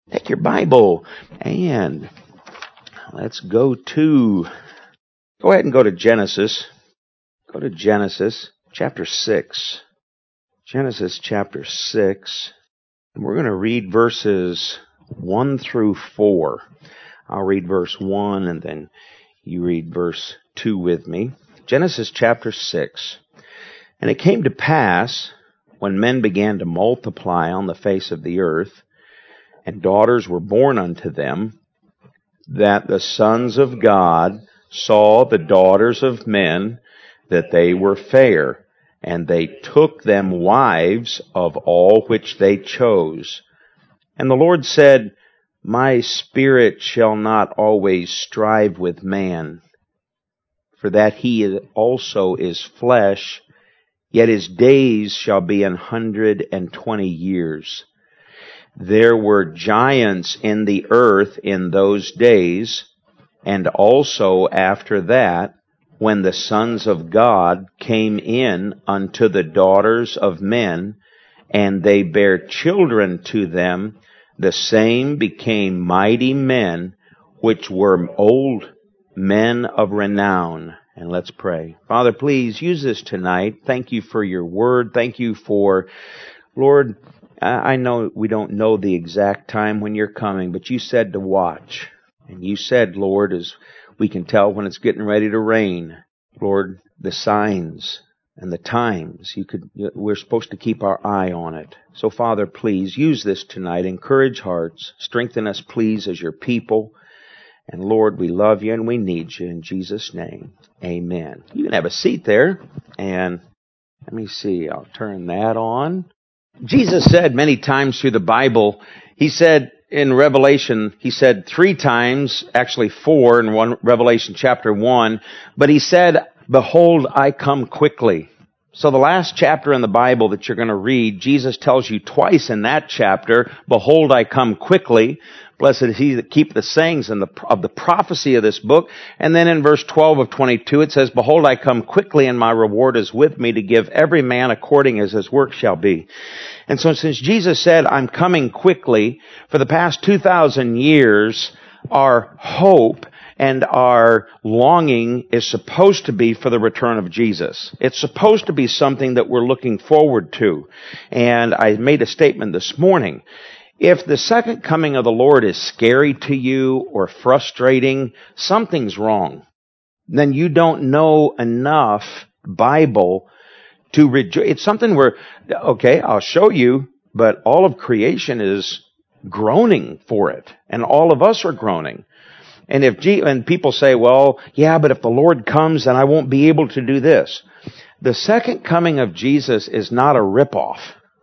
Take your Bible and let's go ahead and go to Genesis. Go to Genesis chapter 6. Genesis chapter 6. And we're going to read verses 1 through 4. I'll read verse 1 and then you read verse 2 with me. Genesis chapter 6. And it came to pass, when men began to multiply on the face of the earth, and daughters were born unto them, that the sons of God saw the daughters of men, that they were fair, and they took them wives of all which they chose. And the Lord said, My spirit shall not always strive with man, for that he also is flesh, yet his days shall be 120 years. There were giants in the earth in those days, and also after that, when the sons of God came in unto the daughters of men, and they bare children to them, the same became mighty men, which were old men of renown. And let's pray. Father, please use this tonight. Thank you for your word. Thank you for, Lord, I know we don't know the exact time when you're coming, but you said to watch. And you said, Lord, as we can tell when it's getting ready to rain, Lord, the signs and the times, we're supposed to keep our eye on it. So, Father, please use this tonight. Encourage hearts. Strengthen us, please, as your people. And Lord, we love you and we need you in Jesus' name. Amen. You can have a seat there. And let me see, I'll turn that on. Jesus said many times through the Bible, he said in Revelation, he said 3 times, actually 4 in Revelation chapter 1, but he said, Behold, I come quickly. So the last chapter in the Bible that you're going to read, Jesus tells you twice in that chapter, Behold, I come quickly. Blessed is he that keep the sayings of the prophecy of this book. And then in verse 12 of 22, it says, Behold, I come quickly, and my reward is with me to give every man according as his work shall be. And so since Jesus said, I'm coming quickly, for the past 2,000 years, our hope and our longing is supposed to be for the return of Jesus. It's supposed to be something that we're looking forward to. And I made a statement this morning. If the second coming of the Lord is scary to you or frustrating, something's wrong. Then you don't know enough Bible to rejoice. It's something where, okay, I'll show you, but all of creation is groaning for it. And all of us are groaning. And and people say, well, yeah, but if the Lord comes, then I won't be able to do this. The second coming of Jesus is not a ripoff.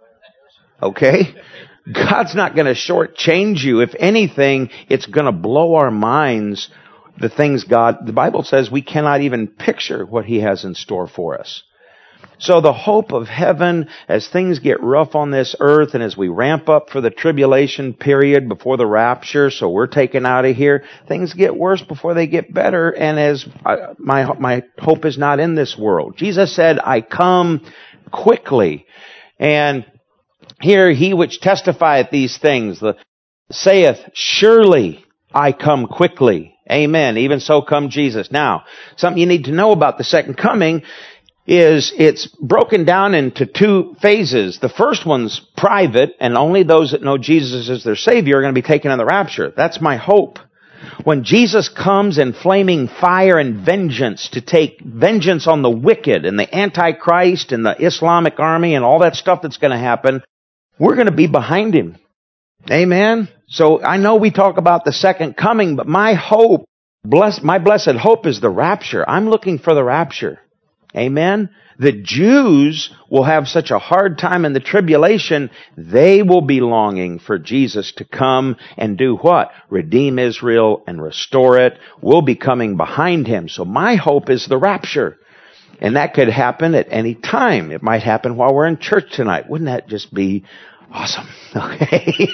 Okay? God's not going to shortchange you. If anything, it's going to blow our minds, the Bible says we cannot even picture what he has in store for us. So the hope of heaven, as things get rough on this earth and as we ramp up for the tribulation period before the rapture, so we're taken out of here, things get worse before they get better. And as my hope is not in this world. Jesus said, I come quickly. And here, he which testifieth these things saith, Surely I come quickly. Amen. Even so come Jesus. Now, something you need to know about the second coming is it's broken down into 2 phases. The first one's private, and only those that know Jesus as their Savior are going to be taken in the rapture. That's my hope. When Jesus comes in flaming fire and vengeance to take vengeance on the wicked and the Antichrist and the Islamic army and all that stuff that's going to happen, we're going to be behind him. Amen? So I know we talk about the second coming, but my hope, my blessed hope is the rapture. I'm looking for the rapture. Amen? The Jews will have such a hard time in the tribulation, they will be longing for Jesus to come and do what? Redeem Israel and restore it. We'll be coming behind him. So my hope is the rapture. And that could happen at any time. It might happen while we're in church tonight. Wouldn't that just be awesome? Okay.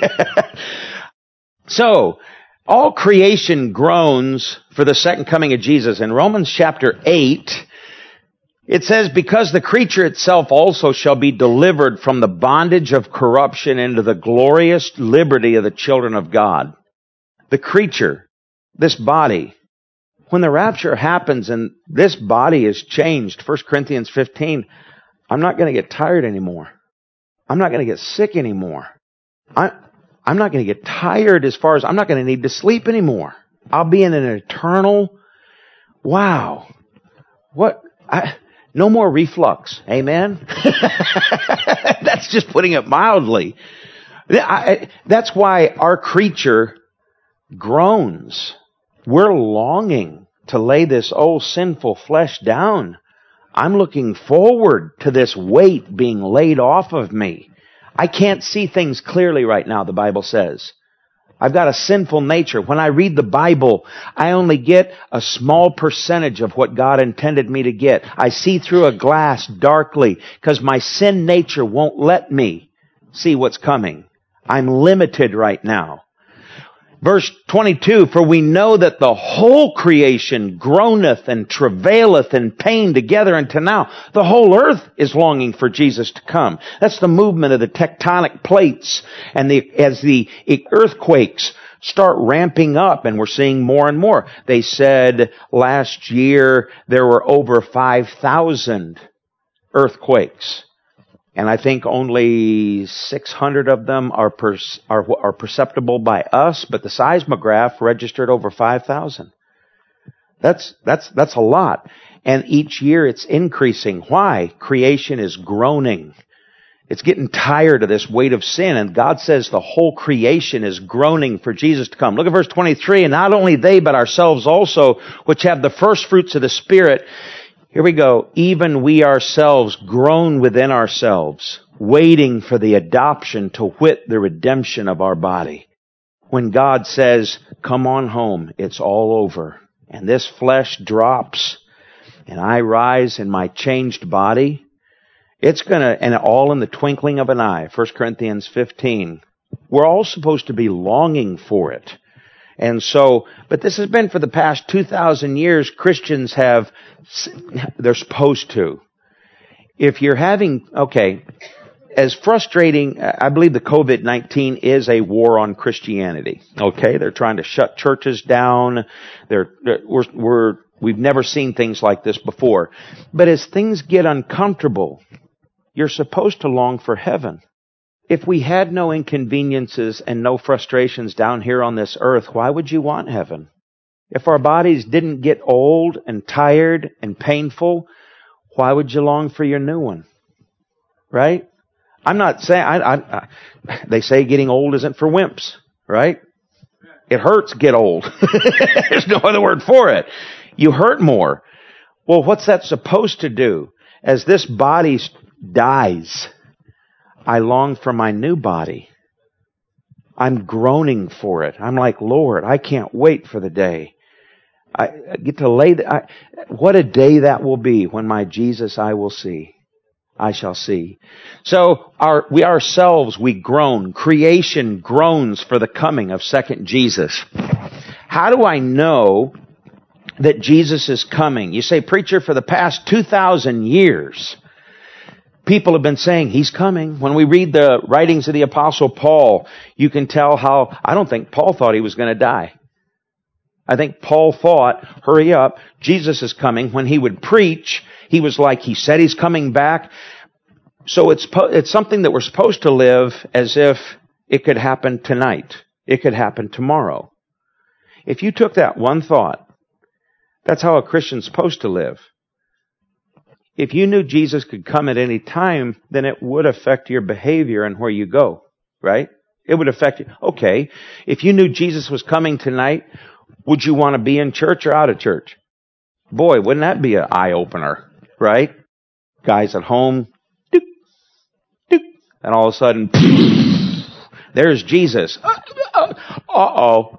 So, all creation groans for the second coming of Jesus. In Romans chapter 8, It says, because the creature itself also shall be delivered from the bondage of corruption into the glorious liberty of the children of God. The creature, this body, when the rapture happens and this body is changed, 1 Corinthians 15, I'm not going to get tired anymore. I'm not going to get sick anymore. I'm not going to get tired as far as I'm not going to need to sleep anymore. I'll be in an eternal, wow. No more reflux. Amen? That's just putting it mildly. That's why our creature groans. We're longing to lay this old sinful flesh down. I'm looking forward to this weight being laid off of me. I can't see things clearly right now, the Bible says. I've got a sinful nature. When I read the Bible, I only get a small percentage of what God intended me to get. I see through a glass darkly because my sin nature won't let me see what's coming. I'm limited right now. Verse 22, for we know that the whole creation groaneth and travaileth in pain together unto now. The whole earth is longing for Jesus to come. That's the movement of the tectonic plates. And as the earthquakes start ramping up, and we're seeing more and more. They said last year there were over 5,000 earthquakes. And I think only 600 of them are perceptible by us, but the seismograph registered over 5,000. That's a lot. And each year it's increasing. Why? Creation is groaning. It's getting tired of this weight of sin. And God says the whole creation is groaning for Jesus to come. Look at verse 23. And not only they, but ourselves also, which have the first fruits of the Spirit. Here we go. Even we ourselves groan within ourselves, waiting for the adoption to wit the redemption of our body. When God says, come on home, it's all over. And this flesh drops, and I rise in my changed body. It's and all in the twinkling of an eye. 1 Corinthians 15. We're all supposed to be longing for it. And so, but this has been for the past 2,000 years, Christians they're supposed to. If you're having, as frustrating, I believe the COVID-19 is a war on Christianity. Okay, they're trying to shut churches down. We've never seen things like this before. But as things get uncomfortable, you're supposed to long for heaven. If we had no inconveniences and no frustrations down here on this earth, why would you want heaven? If our bodies didn't get old and tired and painful, why would you long for your new one? Right? I'm not saying, they say getting old isn't for wimps, right? It hurts get old. There's no other word for it. You hurt more. Well, what's that supposed to do? As this body dies, I long for my new body. I'm groaning for it. I'm like, Lord, I can't wait for the day. I get to what a day that will be when my Jesus I shall see. So we ourselves groan. Creation groans for the coming of second Jesus. How do I know that Jesus is coming? You say, preacher, for the past 2,000 years, people have been saying, He's coming. When we read the writings of the Apostle Paul, you can tell how, I don't think Paul thought he was going to die. I think Paul thought, hurry up, Jesus is coming. When he would preach, he was like, he said he's coming back. So it's something that we're supposed to live as if it could happen tonight. It could happen tomorrow. If you took that one thought, that's how a Christian's supposed to live. If you knew Jesus could come at any time, then it would affect your behavior and where you go, right? It would affect you. Okay, if you knew Jesus was coming tonight, would you want to be in church or out of church? Boy, wouldn't that be an eye-opener, right? Guys at home, dook, dook, and all of a sudden, there's Jesus. Uh-oh.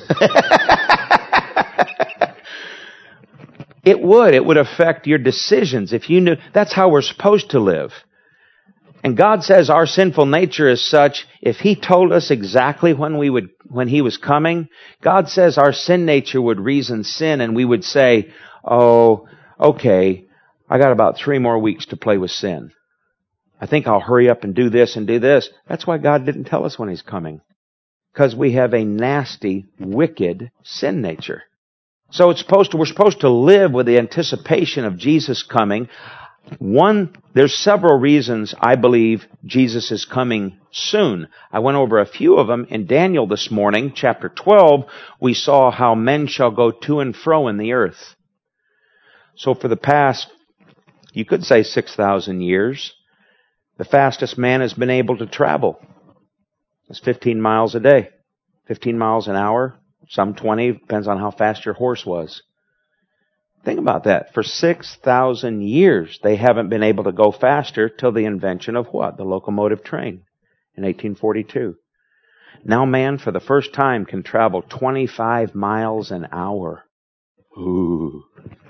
It would affect your decisions if you knew. That's how we're supposed to live. And God says our sinful nature is such, if He told us exactly when He was coming, God says our sin nature would reason sin and we would say, oh, okay, I got about 3 more weeks to play with sin. I think I'll hurry up and do this and do this. That's why God didn't tell us when He's coming. Because we have a nasty, wicked sin nature. So we're supposed to live with the anticipation of Jesus coming. There's several reasons I believe Jesus is coming soon. I went over a few of them in Daniel this morning, chapter 12. We saw how men shall go to and fro in the earth. So for the past, you could say 6,000 years, the fastest man has been able to travel. It's 15 miles a day, 15 miles an hour, some 20, depends on how fast your horse was. Think about that. For 6,000 years, they haven't been able to go faster till the invention of what? The locomotive train in 1842. Now man, for the first time, can travel 25 miles an hour. Ooh.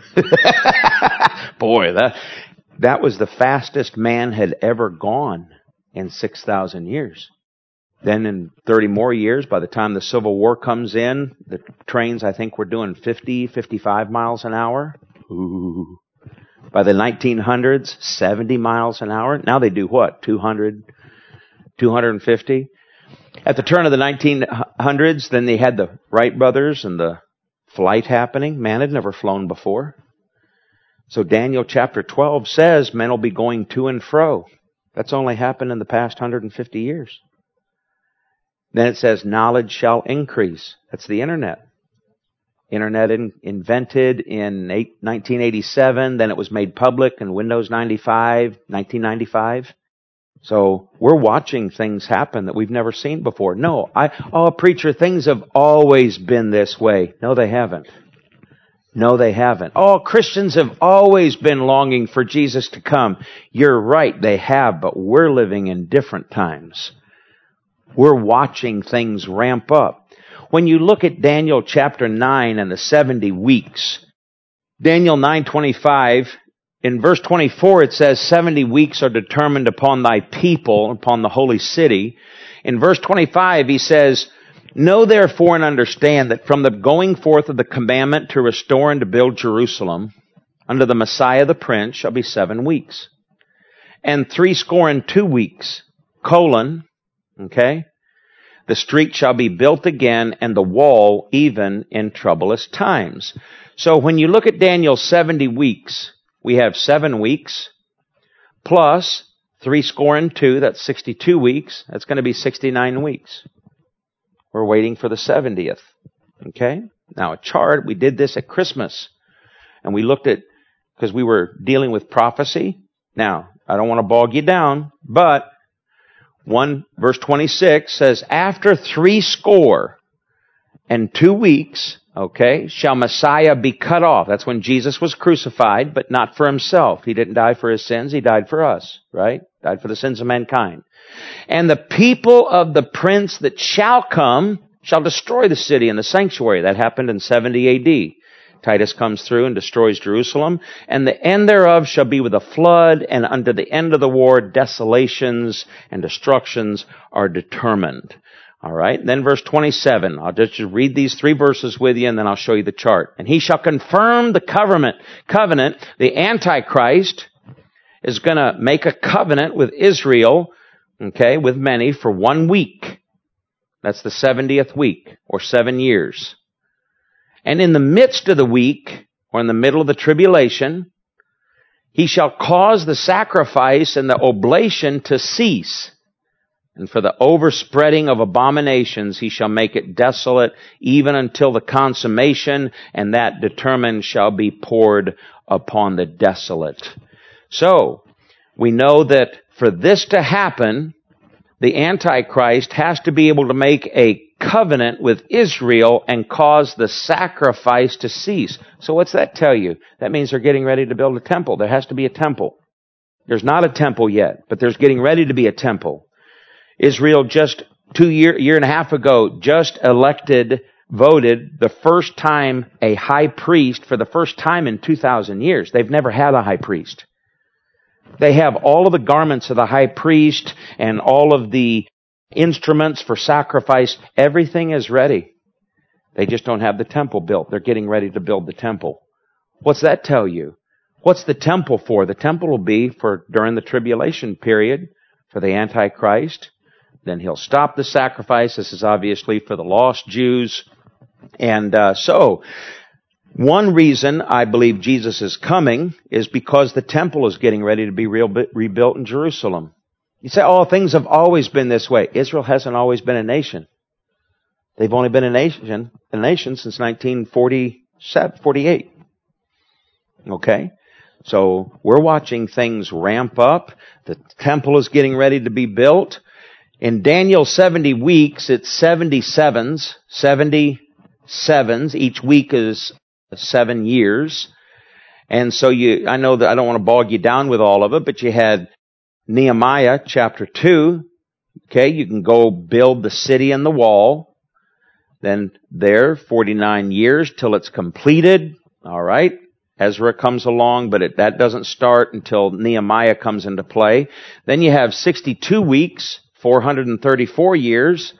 Boy, that was the fastest man had ever gone in 6,000 years. Then in 30 more years, by the time the Civil War comes in, the trains, I think, were doing 50, 55 miles an hour. Ooh. By the 1900s, 70 miles an hour. Now they do what? 200, 250? At the turn of the 1900s, then they had the Wright brothers and the flight happening. Man had never flown before. So Daniel chapter 12 says men will be going to and fro. That's only happened in the past 150 years. Then it says, knowledge shall increase. That's the internet. Internet invented in 1987. Then it was made public in Windows 1995. So we're watching things happen that we've never seen before. No, preacher, things have always been this way. No, they haven't. No, they haven't. Oh, Christians have always been longing for Jesus to come. You're right, they have, but we're living in different times. We're watching things ramp up. When you look at Daniel chapter 9 and the 70 weeks, Daniel 9:25, in verse 24 it says, 70 weeks are determined upon thy people, upon the holy city. In verse 25 he says, know therefore and understand that from the going forth of the commandment to restore and to build Jerusalem, unto the Messiah the Prince shall be 7 weeks. And 62 weeks, okay? The street shall be built again, and the wall even in troublous times. So when you look at Daniel's 70 weeks, we have 7 weeks, plus 62, that's 62 weeks. That's going to be 69 weeks. We're waiting for the 70th. Okay? Now a chart, we did this at Christmas. And we looked at, because we were dealing with prophecy. Now, I don't want to bog you down, but verse 26 says, after 62 weeks, okay, shall Messiah be cut off. That's when Jesus was crucified, but not for himself. He didn't die for his sins. He died for us, right? Died for the sins of mankind. And the people of the prince that shall come shall destroy the city and the sanctuary. That happened in 70 A.D. Titus comes through and destroys Jerusalem. And the end thereof shall be with a flood, and unto the end of the war desolations and destructions are determined. All right. Then verse 27. I'll just read these 3 verses with you, and then I'll show you the chart. And he shall confirm the covenant. The Antichrist is going to make a covenant with Israel, okay, with many for 1 week. That's the 70th week, or 7 years. And in the midst of the week, or in the middle of the tribulation, he shall cause the sacrifice and the oblation to cease. And for the overspreading of abominations, he shall make it desolate, even until the consummation, and that determined shall be poured upon the desolate. So, we know that for this to happen, the Antichrist has to be able to make a covenant with Israel and cause the sacrifice to cease. So what's that tell you? That means they're getting ready to build a temple. There has to be a temple. There's not a temple yet, but there's getting ready to be a temple. Israel just year and a half ago just voted the first time a high priest for the first time in 2,000 years. They've never had a high priest. They have all of the garments of the high priest and all of the instruments for sacrifice. Everything is ready. They just don't have the temple built. They're getting ready to build the temple. What's that tell you? What's the temple for? The temple will be for during the tribulation period for the Antichrist. Then he'll stop the sacrifice. This is obviously for the lost Jews. And so, one reason I believe Jesus is coming is because the temple is getting ready to be rebuilt in Jerusalem. You say, oh, things have always been this way. Israel hasn't always been a nation. They've only been a nation since 1948. Okay? So we're watching things ramp up. The temple is getting ready to be built. In Daniel's 70 weeks, it's 77s. 77s. Each week is 7 years. And so I know that I don't want to bog you down with all of it, but you had Nehemiah chapter 2. Okay, you can go build the city and the wall. Then there, 49 years till it's completed. All right. Ezra comes along, but that doesn't start until Nehemiah comes into play. Then you have 62 weeks, 434 years,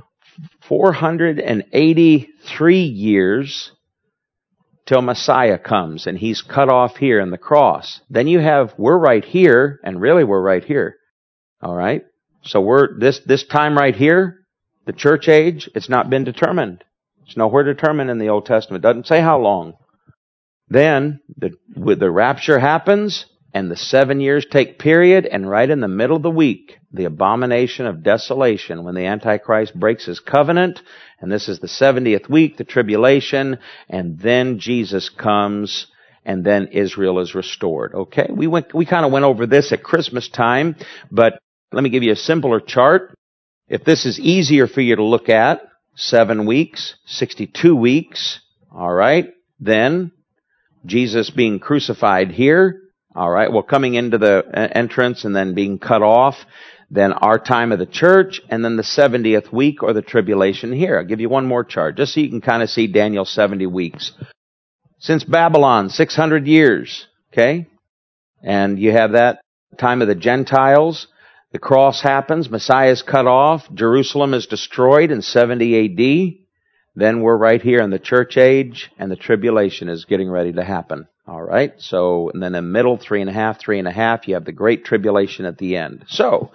483 years till Messiah comes, and he's cut off here in the cross. Then you have, we're right here, and really we're right here. All right? So we're, this time right here, the church age, it's not been determined. It's nowhere determined in the Old Testament. It doesn't say how long. Then the rapture happens, and the 7 years take period, and right in the middle of the week, the abomination of desolation, when the Antichrist breaks his covenant, and this is the 70th week, the tribulation, and then Jesus comes, and then Israel is restored. Okay, we kind of went over this at Christmas time, but let me give you a simpler chart. If this is easier for you to look at, 7 weeks, 62 weeks, all right, then Jesus being crucified here, all right, well, coming into the entrance and then being cut off, then our time of the church, and then the 70th week or the tribulation here. I'll give you one more chart, just so you can kind of see Daniel's 70 weeks. Since Babylon, 600 years, okay? And you have that time of the Gentiles. The cross happens, Messiah is cut off, Jerusalem is destroyed in 70 A.D., then we're right here in the church age, and the tribulation is getting ready to happen. All right? So, and then in the middle, 3.5, you have the great tribulation at the end. So,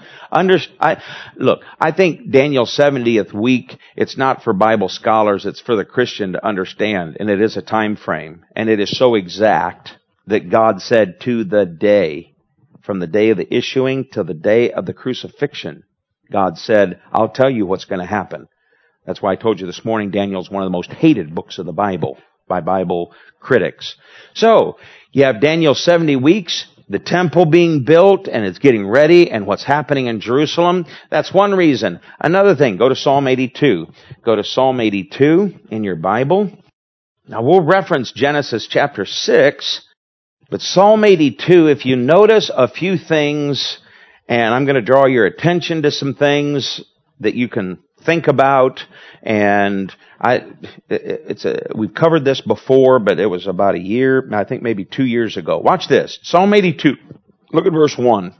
look, I think Daniel's 70th week, it's not for Bible scholars, it's for the Christian to understand, and it is a time frame, and it is so exact that God said to the day, from the day of the issuing to the day of the crucifixion, God said, I'll tell you what's going to happen. That's why I told you this morning Daniel's one of the most hated books of the Bible by Bible critics. So, you have Daniel's 70 weeks, the temple being built, and it's getting ready, and what's happening in Jerusalem. That's one reason. Another thing, go to Psalm 82. Go to Psalm 82 in your Bible. Now, we'll reference Genesis chapter 6, but Psalm 82, if you notice a few things, and I'm going to draw your attention to some things that you can think about, and we've covered this before, but it was about a year, I think maybe 2 years ago. Watch this. Psalm 82. Look at verse 1.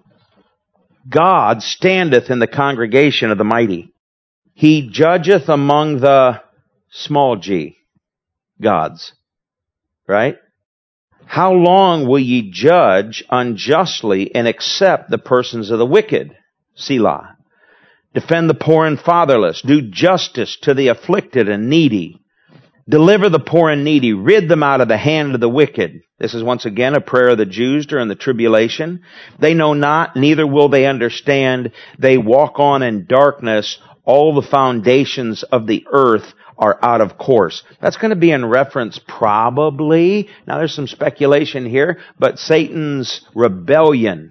God standeth in the congregation of the mighty. He judgeth among the small g gods. Right? How long will ye judge unjustly and accept the persons of the wicked? Selah. Defend the poor and fatherless. Do justice to the afflicted and needy. Deliver the poor and needy. Rid them out of the hand of the wicked. This is once again a prayer of the Jews during the tribulation. They know not, neither will they understand. They walk on in darkness. All the foundations of the earth are out of course. That's going to be in reference probably, now there's some speculation here, but Satan's rebellion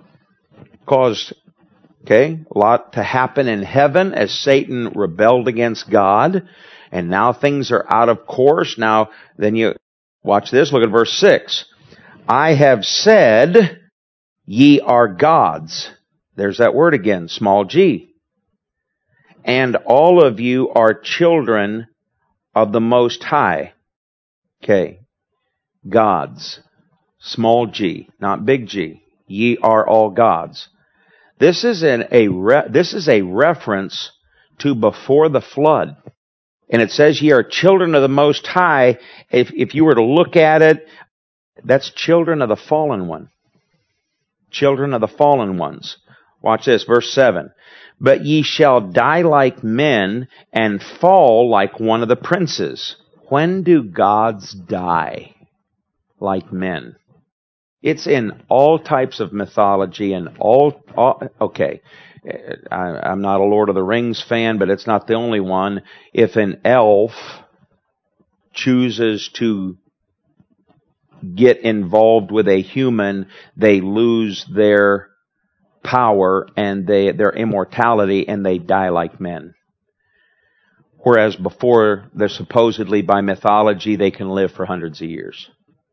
caused a lot to happen in heaven as Satan rebelled against God, and now things are out of course. Now, then you watch this, look at verse 6. I have said, ye are gods. There's that word again, small g. And all of you are children of the Most High. Okay. Gods. Small g, not big G. Ye are all gods. This is a reference to before the flood. And it says ye are children of the Most High. If you were to look at it, That's children of the fallen one. Children of the fallen ones. Watch this, verse 7. But ye shall die like men and fall like one of the princes. When do gods die like men? It's in all types of mythology and okay. I'm not a Lord of the Rings fan, but it's not the only one. If an elf chooses to get involved with a human, they lose their power and their immortality, and they die like men. Whereas before, they're supposedly by mythology, they can live for hundreds of years.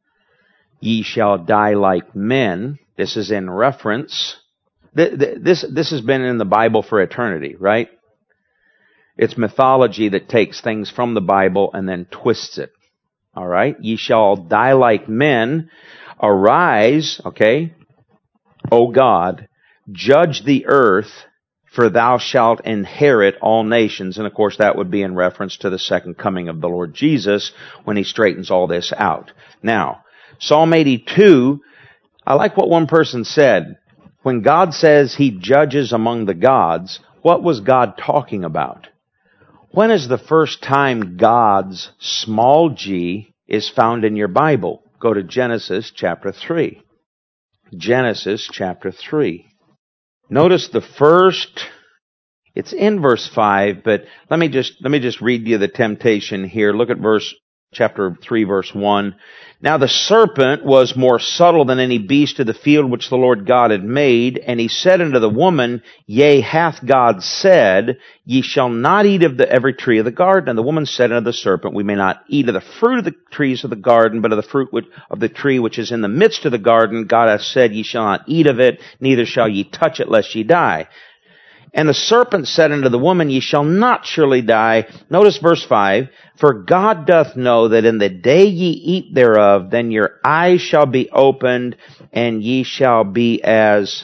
Ye shall die like men. This is in reference. This has been in the Bible for eternity, right? It's mythology that takes things from the Bible and then twists it. All right? Ye shall die like men. Arise, okay, O God, judge the earth, for thou shalt inherit all nations. And of course that would be in reference to the second coming of the Lord Jesus when He straightens all this out. Now, Psalm 82, I like what one person said. When God says He judges among the gods, what was God talking about? When is the first time God's small g is found in your Bible? Go to Genesis chapter 3. Genesis chapter 3. Notice the first, it's in verse 5, but let me just read you the temptation here. Look at chapter 3, verse 1. Now the serpent was more subtle than any beast of the field which the Lord God had made, and he said unto the woman, Yea, hath God said, Ye shall not eat of every tree of the garden. And the woman said unto the serpent, We may not eat of the fruit of the trees of the garden, but of the fruit of the tree which is in the midst of the garden, God hath said, Ye shall not eat of it, neither shall ye touch it, lest ye die. And the serpent said unto the woman, Ye shall not surely die. Notice verse 5. For God doth know that in the day ye eat thereof, then your eyes shall be opened, and ye shall be as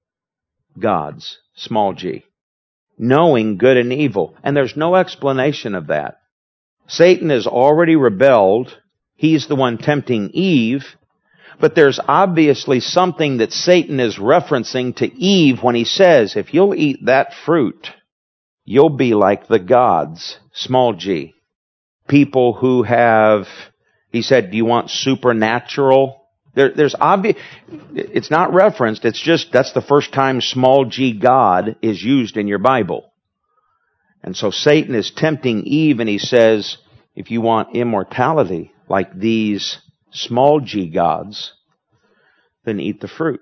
gods, small g, knowing good and evil. And there's no explanation of that. Satan has already rebelled. He's the one tempting Eve. But there's obviously something that Satan is referencing to Eve when he says, if you'll eat that fruit, you'll be like the gods, small g. People who have, he said, do you want supernatural? There's obvious, it's not referenced, it's just, that's the first time small g God is used in your Bible. And so Satan is tempting Eve and he says, if you want immortality like these small g gods, then eat the fruit.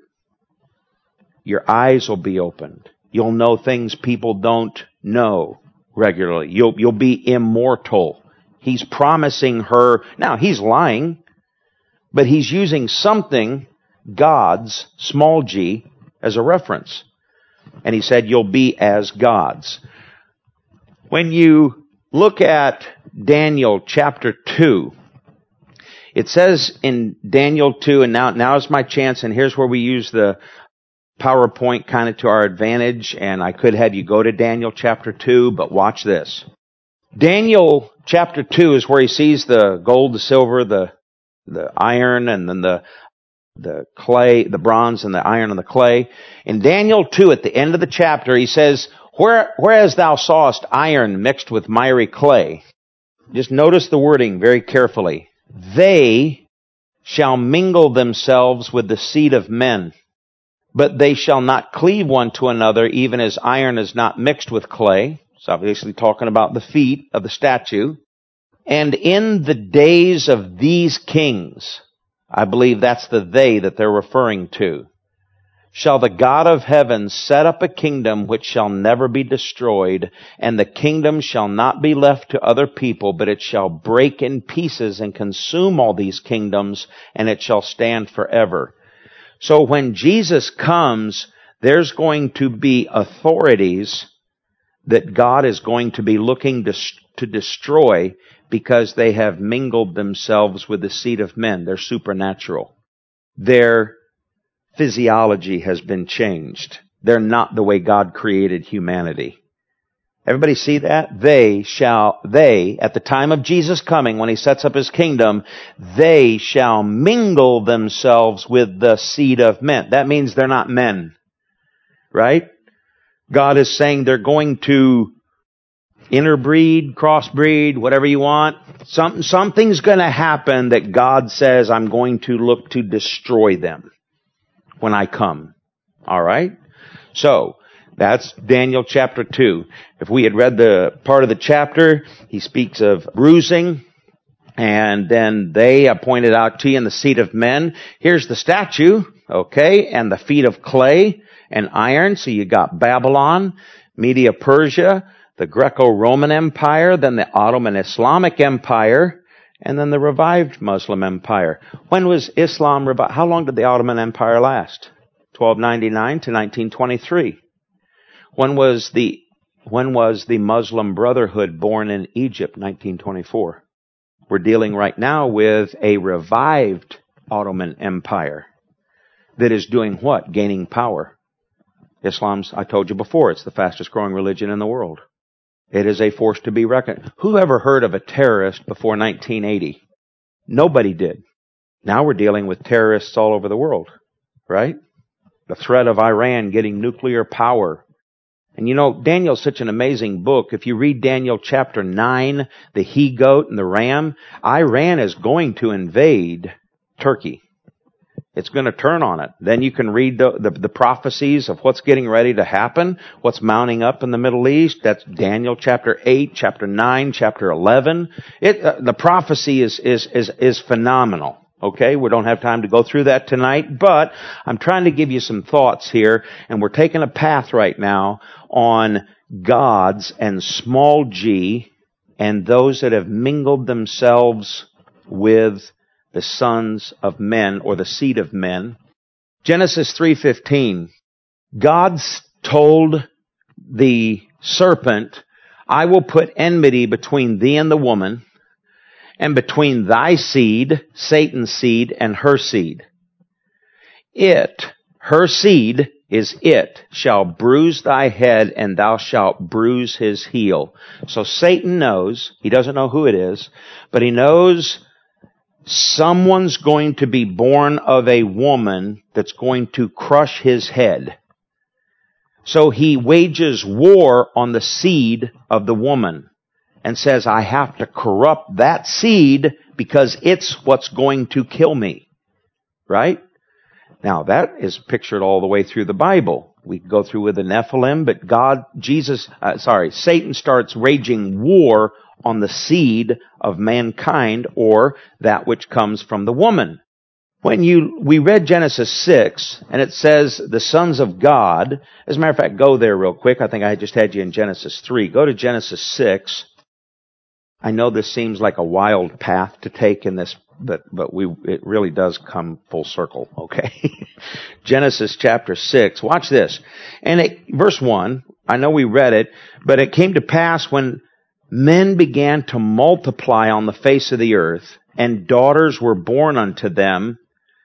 Your eyes will be opened. You'll know things people don't know regularly. You'll be immortal. He's promising her, now he's lying, but he's using something, gods, small g, as a reference. And he said, you'll be as gods. When you look at Daniel chapter 2, it says in Daniel 2, and now is my chance, and here's where we use the PowerPoint kind of to our advantage, and I could have you go to Daniel chapter 2, but watch this. Daniel chapter 2 is where he sees the gold, the silver, the iron, and then the clay, the bronze and the iron and the clay. In Daniel 2, at the end of the chapter, he says, Whereas thou sawest iron mixed with miry clay. Just notice the wording very carefully. They shall mingle themselves with the seed of men, but they shall not cleave one to another, even as iron is not mixed with clay. It's obviously talking about the feet of the statue. And in the days of these kings, I believe that's the they that they're referring to, shall the God of heaven set up a kingdom which shall never be destroyed, and the kingdom shall not be left to other people, but it shall break in pieces and consume all these kingdoms, and it shall stand forever. So when Jesus comes, there's going to be authorities that God is going to be looking to destroy because they have mingled themselves with the seed of men. They're supernatural. Their physiology has been changed. They're not the way God created humanity. Everybody see that? They, at the time of Jesus coming, when He sets up His kingdom, they shall mingle themselves with the seed of men. That means they're not men. Right? God is saying they're going to interbreed, crossbreed, whatever you want. Something's going to happen that God says, I'm going to look to destroy them when I come. All right? So, that's Daniel chapter 2. If we had read the part of the chapter, he speaks of bruising, and then I pointed out to you in the seat of men. Here's the statue, okay, and the feet of clay and iron. So you got Babylon, Media Persia, the Greco-Roman Empire, then the Ottoman Islamic Empire, and then the revived Muslim Empire. When was Islam revived? How long did the Ottoman Empire last? 1299 to 1923. When was the Muslim Brotherhood born in Egypt? 1924. We're dealing right now with a revived Ottoman Empire that is doing what? Gaining power. Islam's, I told you before, it's the fastest growing religion in the world. It is a force to be reckoned. Who ever heard of a terrorist before 1980? Nobody did. Now we're dealing with terrorists all over the world, right? The threat of Iran getting nuclear power. And you know, Daniel's such an amazing book. If you read Daniel chapter 9, the he-goat and the ram, Iran is going to invade Turkey. It's going to turn on it. Then you can read the prophecies of what's getting ready to happen, what's mounting up in the Middle East. That's Daniel chapter 8, chapter 9, chapter 11. The prophecy is phenomenal. Okay, we don't have time to go through that tonight, but I'm trying to give you some thoughts here, and we're taking a path right now on gods and small g and those that have mingled themselves with the sons of men or the seed of men. Genesis 3:15, God told the serpent, I will put enmity between thee and the woman, and between thy seed, Satan's seed, and her seed. Her seed is shall bruise thy head, and thou shalt bruise his heel. So Satan knows, he doesn't know who it is, but he knows someone's going to be born of a woman that's going to crush his head. So he wages war on the seed of the woman and says, I have to corrupt that seed because it's what's going to kill me. Right? Now that is pictured all the way through the Bible. We go through with the Nephilim, but Satan starts waging war on the seed of mankind, or that which comes from the woman. We read Genesis 6, and it says the sons of God. As a matter of fact, go there real quick. I think I just had you in Genesis 3. Go to Genesis 6. I know this seems like a wild path to take in this, but it really does come full circle, okay? Genesis chapter 6. Watch this. And verse 1, I know we read it, but it came to pass when men began to multiply on the face of the earth, and daughters were born unto them,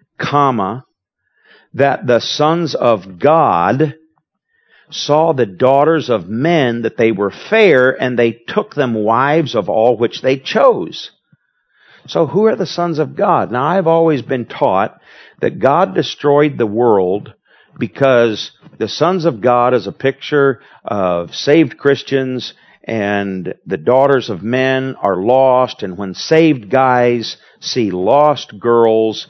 that the sons of God saw the daughters of men that they were fair, and they took them wives of all which they chose. So who are the sons of God? Now I've always been taught that God destroyed the world because the sons of God is a picture of saved Christians, and the daughters of men are lost, and when saved guys see lost girls,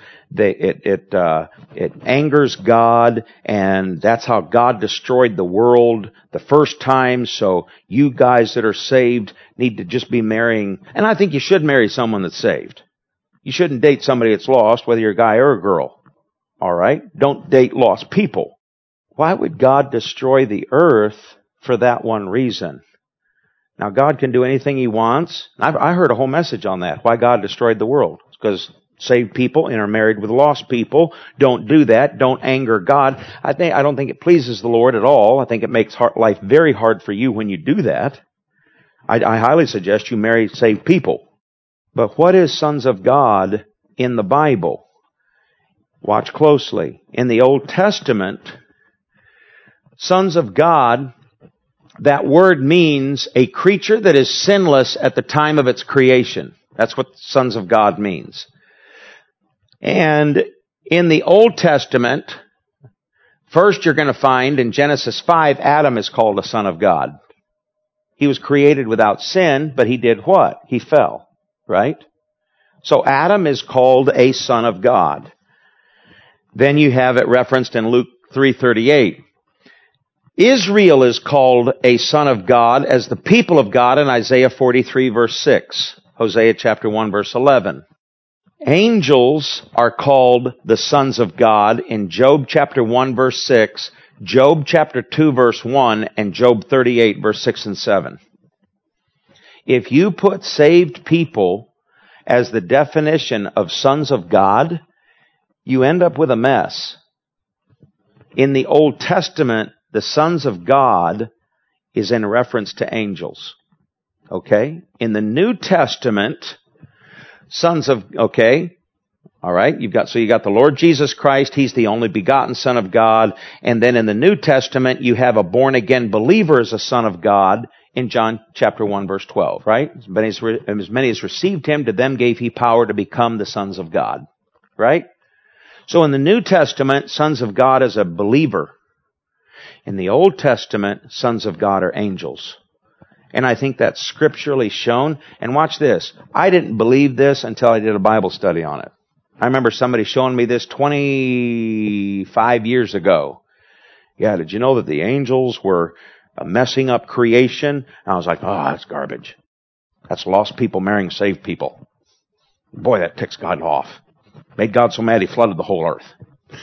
it angers God, and that's how God destroyed the world the first time. So you guys that are saved need to just be marrying, and I think you should marry someone that's saved. You shouldn't date somebody that's lost, whether you're a guy or a girl. All right? Don't date lost people. Why would God destroy the earth for that one reason? Now, God can do anything He wants. I heard a whole message on that, why God destroyed the world. It's because saved people intermarried with lost people. Don't do that. Don't anger God. I don't think it pleases the Lord at all. I think it makes life very hard for you when you do that. I highly suggest you marry saved people. But what is sons of God in the Bible? Watch closely. In the Old Testament, sons of God that word means a creature that is sinless at the time of its creation. That's what sons of God means. And in the Old Testament, first you're going to find in Genesis 5, Adam is called a son of God. He was created without sin, but he did what? He fell, right? So Adam is called a son of God. Then you have it referenced in Luke 3:38. Israel is called a son of God as the people of God in Isaiah 43 verse 6. Hosea chapter 1 verse 11. Angels are called the sons of God in Job chapter 1 verse 6, Job chapter 2 verse 1, and Job 38 verse 6 and 7. If you put saved people as the definition of sons of God, you end up with a mess. In the Old Testament, the sons of God is in reference to angels. Okay? In the New Testament, all right, you got the Lord Jesus Christ, He's the only begotten Son of God, and then in the New Testament, you have a born-again believer as a son of God in John chapter 1 verse 12, right? As many as received Him, to them gave He power to become the sons of God, right? So in the New Testament, sons of God is a believer. In the Old Testament, sons of God are angels. And I think that's scripturally shown. And watch this. I didn't believe this until I did a Bible study on it. I remember somebody showing me this 25 years ago. Yeah, did you know that the angels were messing up creation? And I was like, oh, that's garbage. That's lost people marrying saved people. Boy, that ticks God off. Made God so mad He flooded the whole earth.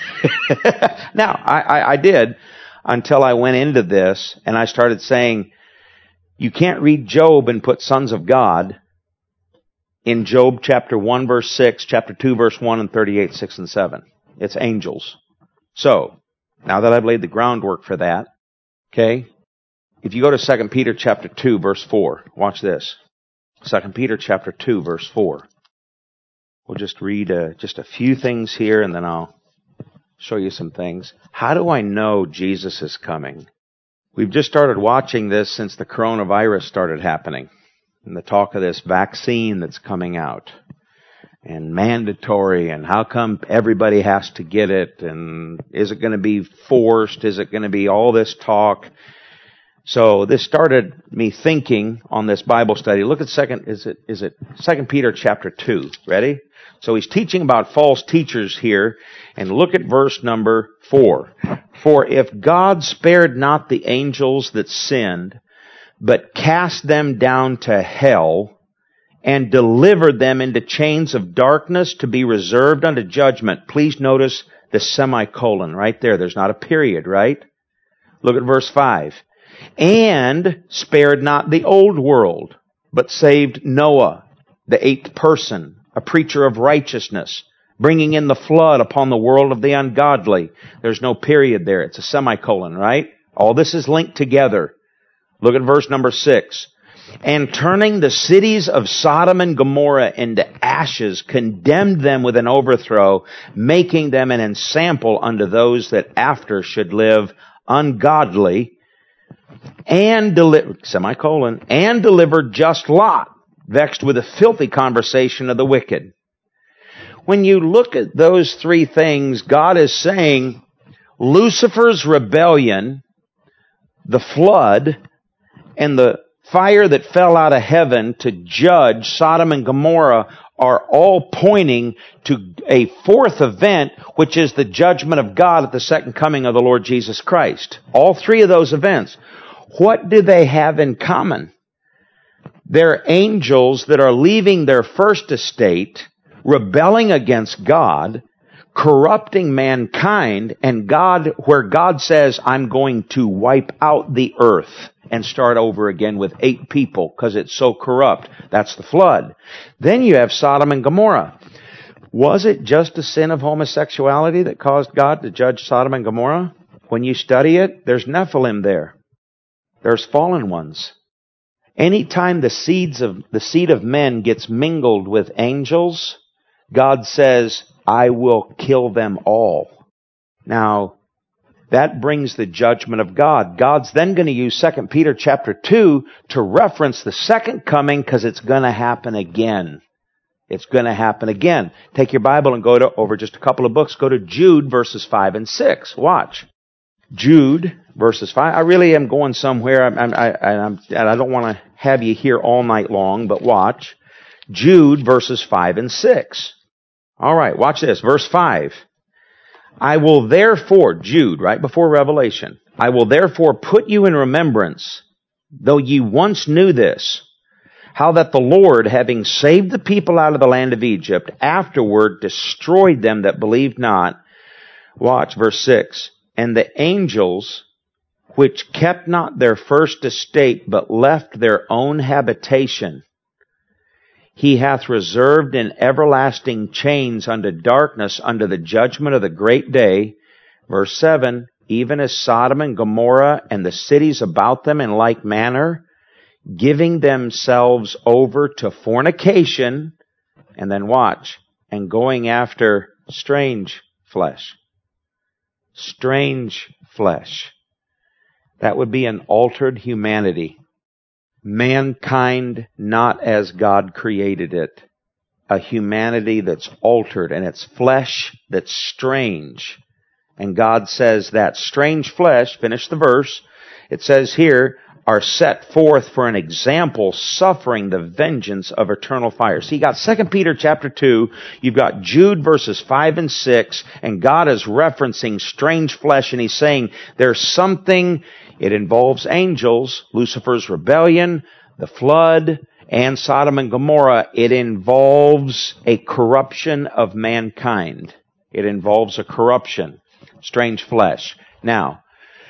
Now, I did until I went into this and I started saying, you can't read Job and put sons of God in Job chapter 1 verse 6, chapter 2 verse 1, and 38, 6 and 7. It's angels. So, now that I've laid the groundwork for that, okay, if you go to 2 Peter chapter 2 verse 4, watch this. 2 Peter chapter 2 verse 4. We'll just read just a few things here and then I'll show you some things. How do I know Jesus is coming? We've just started watching this since the coronavirus started happening. And the talk of this vaccine that's coming out. And mandatory, and how come everybody has to get it? And is it going to be forced? Is it going to be all this talk? So this started me thinking on this Bible study. Look at 2 Peter chapter 2. Ready? So he's teaching about false teachers here. And look at verse number 4. For if God spared not the angels that sinned, but cast them down to hell, and delivered them into chains of darkness to be reserved unto judgment. Please notice the semicolon right there. There's not a period, right? Look at verse 5. And spared not the old world, but saved Noah, the eighth person, a preacher of righteousness, bringing in the flood upon the world of the ungodly. There's no period there. It's a semicolon, right? All this is linked together. Look at verse number 6. And turning the cities of Sodom and Gomorrah into ashes, condemned them with an overthrow, making them an ensample unto those that after should live ungodly, and delivered just Lot, vexed with the filthy conversation of the wicked. When you look at those three things, God is saying Lucifer's rebellion, the flood, and the fire that fell out of heaven to judge Sodom and Gomorrah are all pointing to a fourth event, which is the judgment of God at the second coming of the Lord Jesus Christ. All three of those events. What do they have in common? They're angels that are leaving their first estate, rebelling against God, corrupting mankind, and God, where God says, I'm going to wipe out the earth and start over again with 8 people because it's so corrupt. That's the flood. Then you have Sodom and Gomorrah. Was it just a sin of homosexuality that caused God to judge Sodom and Gomorrah? When you study it, there's Nephilim there. There's fallen ones. Anytime the seed of men gets mingled with angels, God says, I will kill them all. Now, That brings the judgment of God. God's then going to use 2 Peter chapter 2 to reference the second coming because it's going to happen again. It's going to happen again. Take your Bible and go to, over just a couple of books, go to Jude verses 5 and 6. Watch. Jude verses 5. I really am going somewhere, and I don't want to have you here all night long, but watch. Jude verses 5 and 6. All right, watch this. Verse 5. I will therefore, Jude, right before Revelation, I will therefore put you in remembrance, though ye once knew this, how that the Lord, having saved the people out of the land of Egypt, afterward destroyed them that believed not. Watch, verse 6. And the angels, which kept not their first estate, but left their own habitation, He hath reserved in everlasting chains unto darkness, unto the judgment of the great day. Verse 7, even as Sodom and Gomorrah and the cities about them in like manner, giving themselves over to fornication, and then watch, and going after strange flesh. Strange flesh. That would be an altered humanity. Mankind not as God created it. A humanity that's altered, and it's flesh that's strange. And God says that strange flesh, finish the verse, it says here, are set forth for an example, suffering the vengeance of eternal fire. So you got 2 Peter chapter 2, you've got Jude verses 5 and 6, and God is referencing strange flesh, and He's saying there's something, it involves angels, Lucifer's rebellion, the flood, and Sodom and Gomorrah. It involves a corruption of mankind. It involves a corruption, strange flesh. Now,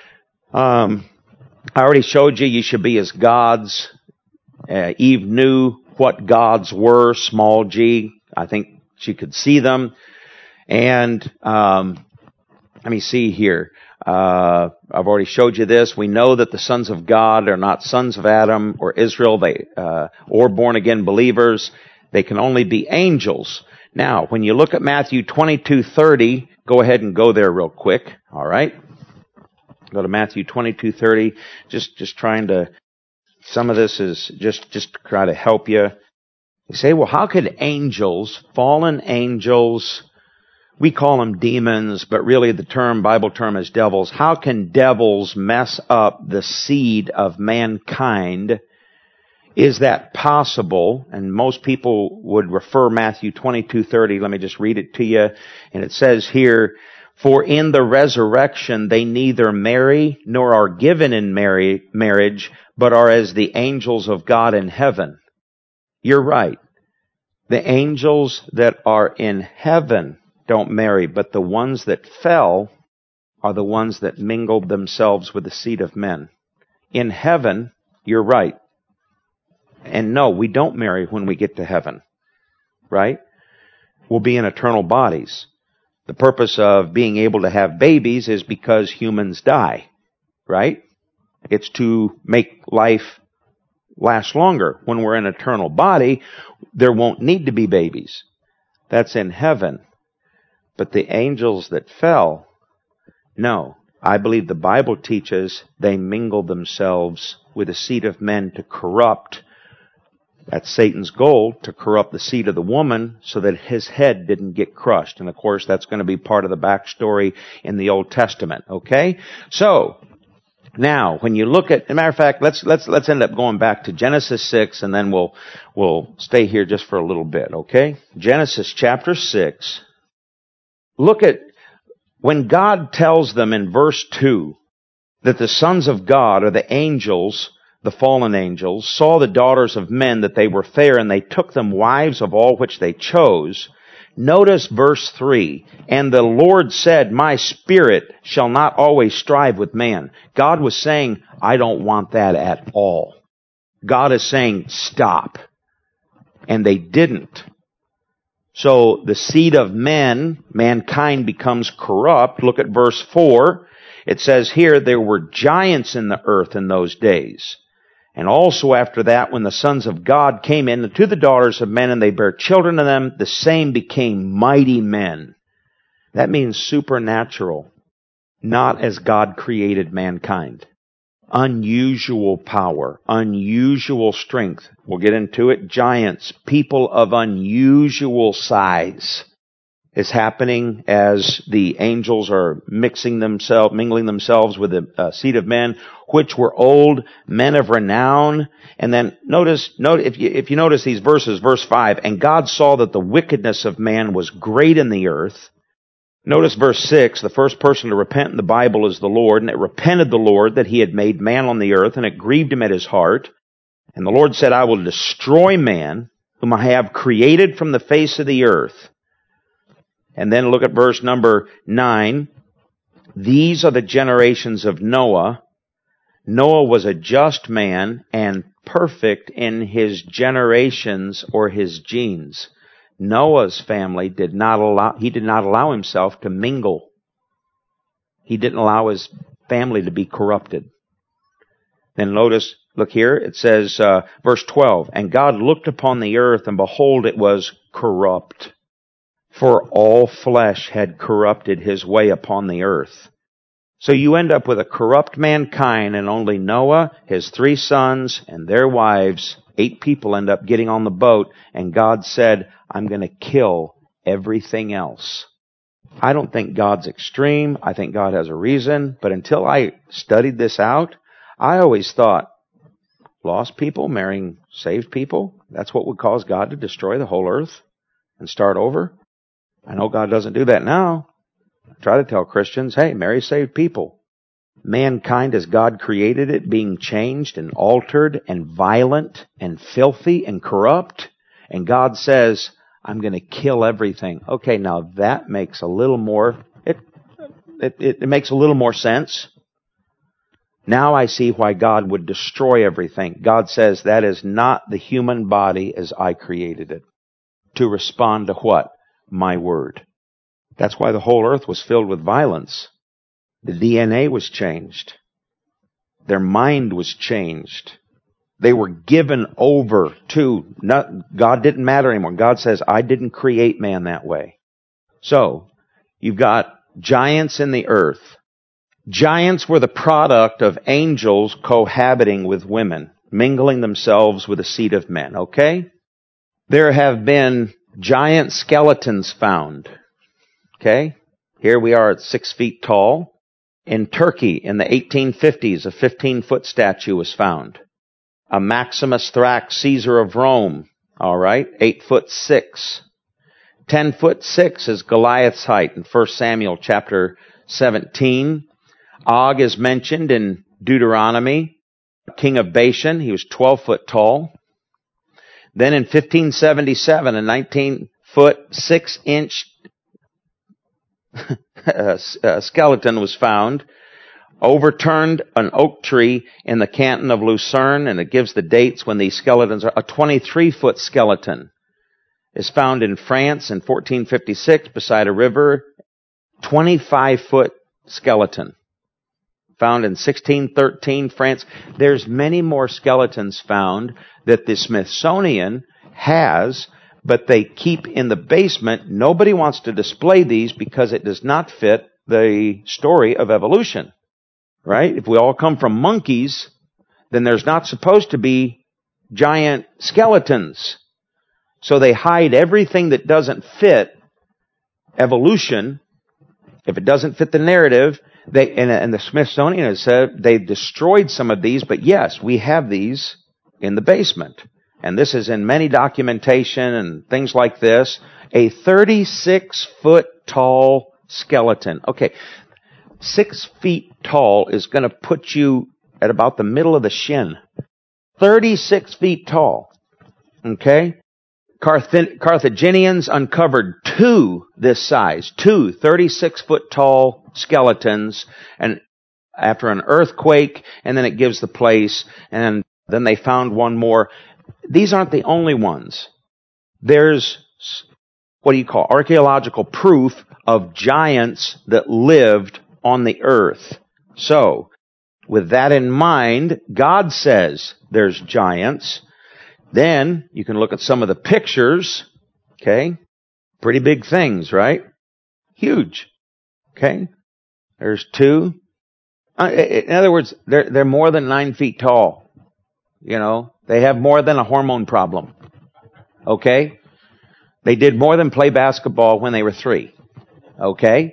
I already showed you should be as gods. Eve knew what gods were, small g. I think she could see them. And let me see here. I've already showed you this. We know that the sons of God are not sons of Adam or Israel, or born-again believers. They can only be angels. Now, when you look at Matthew 22:30, go ahead and go there real quick. All right? Go to Matthew 22:30. Just trying to, some of this is just to try to help you. You say, well, how could angels, fallen angels, we call them demons, but really the Bible term is devils. How can devils mess up the seed of mankind? Is that possible? And most people would refer Matthew 22:30. Let me just read it to you. And it says here, for in the resurrection they neither marry nor are given in marriage, but are as the angels of God in heaven. You're right. The angels that are in heaven don't marry, but the ones that fell are the ones that mingled themselves with the seed of men. In heaven, you're right. And no, we don't marry when we get to heaven. Right? We'll be in eternal bodies. The purpose of being able to have babies is because humans die. Right? It's to make life last longer. When we're in an eternal body, there won't need to be babies. That's in heaven. But the angels that fell, no. I believe the Bible teaches they mingled themselves with the seed of men to corrupt. That's Satan's goal, to corrupt the seed of the woman so that his head didn't get crushed. And of course, that's going to be part of the backstory in the Old Testament. Okay? So, now, when you look at, as a matter of fact, let's end up going back to Genesis 6, and then we'll stay here just for a little bit, okay? Genesis chapter 6. Look at, when God tells them in verse 2 that the sons of God, or the angels, the fallen angels, saw the daughters of men that they were fair, and they took them wives of all which they chose. Notice verse 3, and the Lord said, my spirit shall not always strive with man. God was saying, I don't want that at all. God is saying, stop. And they didn't. So the seed of men, mankind becomes corrupt. Look at verse 4. It says here, there were giants in the earth in those days. And also after that, when the sons of God came in to the daughters of men, and they bare children to them, the same became mighty men. That means supernatural. not as God created mankind. Unusual power, unusual strength. We'll get into it. Giants, people of unusual size is happening as the angels are mingling themselves with the seed of men, which were old, men of renown. And then notice if you notice these verses, verse 5, and God saw that the wickedness of man was great in the earth. Notice verse 6, the first person to repent in the Bible is the Lord, and it repented the Lord that he had made man on the earth, and it grieved him at his heart. And the Lord said, I will destroy man, whom I have created from the face of the earth. And then look at verse number 9. These are the generations of Noah. Noah was a just man and perfect in his generations or his genes. Noah's family did not allow himself to mingle. He didn't allow his family to be corrupted. Then notice, look here, it says, verse 12, and God looked upon the earth, and behold, it was corrupt. For all flesh had corrupted his way upon the earth. So you end up with a corrupt mankind, and only Noah, his 3 sons, and their wives, 8 people end up getting on the boat, and God said, I'm going to kill everything else. I don't think God's extreme. I think God has a reason. But until I studied this out, I always thought, lost people marrying saved people, that's what would cause God to destroy the whole earth and start over? I know God doesn't do that now. I try to tell Christians, hey, marry saved people. Mankind as God created it, being changed and altered and violent and filthy and corrupt. And God says, I'm going to kill everything. Okay, now that makes a little more, it makes a little more sense. Now I see why God would destroy everything. God says that is not the human body as I created it. To respond to what? My word. That's why the whole earth was filled with violence. The DNA was changed. Their mind was changed. They were given over to, God didn't matter anymore. God says, I didn't create man that way. So, you've got giants in the earth. Giants were the product of angels cohabiting with women, mingling themselves with the seed of men, okay? There have been giant skeletons found, okay? Here we are at 6 feet tall. In Turkey, in the 1850s, a 15-foot statue was found. A Maximus Thrax, Caesar of Rome, all right, 8'6". 10'6" is Goliath's height in 1 Samuel chapter 17. Og is mentioned in Deuteronomy, king of Bashan. He was 12 foot tall. Then in 1577, a 19-foot, 6-inch skeleton was found, overturned an oak tree in the canton of Lucerne, and it gives the dates when these skeletons are. A 23-foot skeleton is found in France in 1456 beside a river. 25-foot skeleton found in 1613 France. There's many more skeletons found that the Smithsonian has, but they keep in the basement. Nobody wants to display these because it does not fit the story of evolution. Right? If we all come from monkeys, then there's not supposed to be giant skeletons. So they hide everything that doesn't fit evolution. If it doesn't fit the narrative, and the Smithsonian has said they've destroyed some of these, but yes, we have these in the basement. And this is in many documentation and things like this. A 36-foot tall skeleton. Okay. 6 feet tall is going to put you at about the middle of the shin. 36 feet tall. Okay? Carthaginians uncovered 2 this size. 2 36-foot tall skeletons, and after an earthquake, and then it gives the place, and then they found one more. These aren't the only ones. There's, archaeological proof of giants that lived on the earth. So, with that in mind, God says there's giants. Then, you can look at some of the pictures, okay? Pretty big things, right? Huge, okay? There's 2. In other words, they're more than 9 feet tall. You know, they have more than a hormone problem. Okay? They did more than play basketball when they were 3. Okay?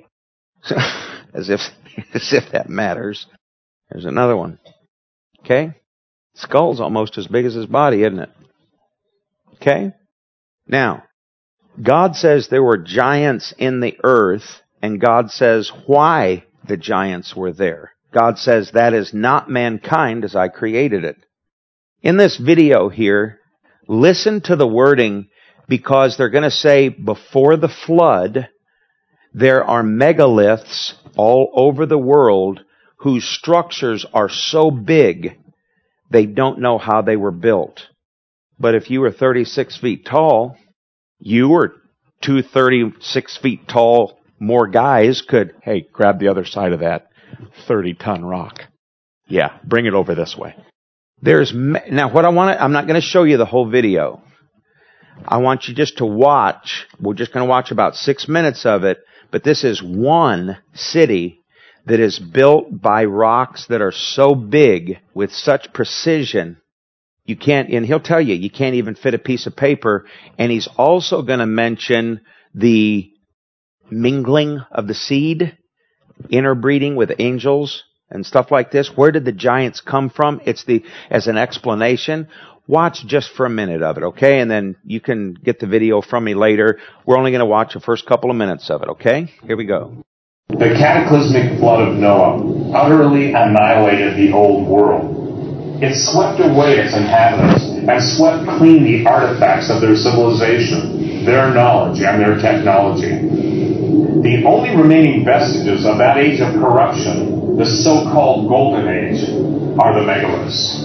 as if that matters. There's another one. Okay? Skull's almost as big as his body, isn't it? Okay? Now, God says there were giants in the earth, and God says why the giants were there. God says that is not mankind as I created it. In this video here, listen to the wording, because they're going to say before the flood, there are megaliths all over the world whose structures are so big they don't know how they were built. But if you were 36 feet tall, you or 2 36 feet tall more guys could, hey, grab the other side of that 30-ton rock. Yeah, bring it over this way. Now what I'm not going to show you the whole video. I want you just to watch. We're just going to watch about 6 minutes of it. But this is one city that is built by rocks that are so big with such precision. You can't, and he'll tell you, you can't even fit a piece of paper. And he's also going to mention the mingling of the seed, interbreeding with angels and stuff like this. Where did the giants come from? As an explanation. Watch just for a minute of it, okay? And then you can get the video from me later. We're only going to watch the first couple of minutes of it, okay? Here we go. The cataclysmic flood of Noah utterly annihilated the old world. It swept away its inhabitants and swept clean the artifacts of their civilization, their knowledge, and their technology. The only remaining vestiges of that age of corruption, the so-called Golden Age, are the megaliths.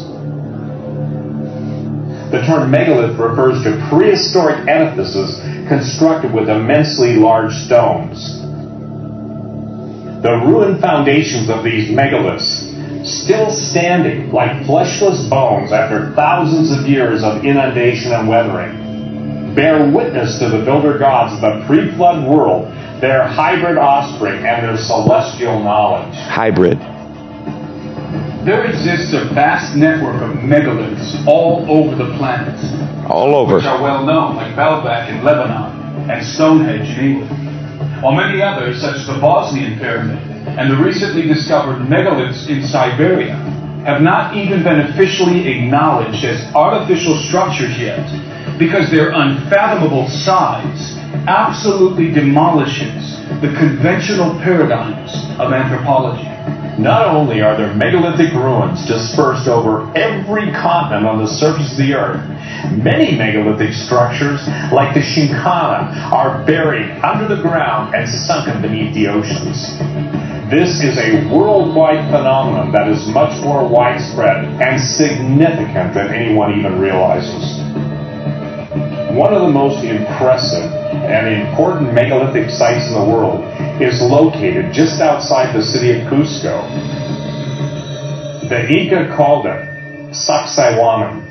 The term megalith refers to prehistoric edifices constructed with immensely large stones. The ruined foundations of these megaliths, still standing like fleshless bones after thousands of years of inundation and weathering, bear witness to the builder gods of the pre-flood world, their hybrid offspring, and their celestial knowledge. Hybrid. There exists a vast network of megaliths all over the planet. All over. Which are well known, like Baalbek in Lebanon and Stonehenge in England. While many others, such as the Bosnian Pyramid and the recently discovered megaliths in Siberia, have not even been officially acknowledged as artificial structures yet, because their unfathomable size absolutely demolishes the conventional paradigms of anthropology. Not only are there megalithic ruins dispersed over every continent on the surface of the earth, many megalithic structures, like the Shinkana, are buried under the ground and sunken beneath the oceans. This is a worldwide phenomenon that is much more widespread and significant than anyone even realizes. One of the most impressive and important megalithic sites in the world is located just outside the city of Cusco. The Inca called it Sacsayhuaman.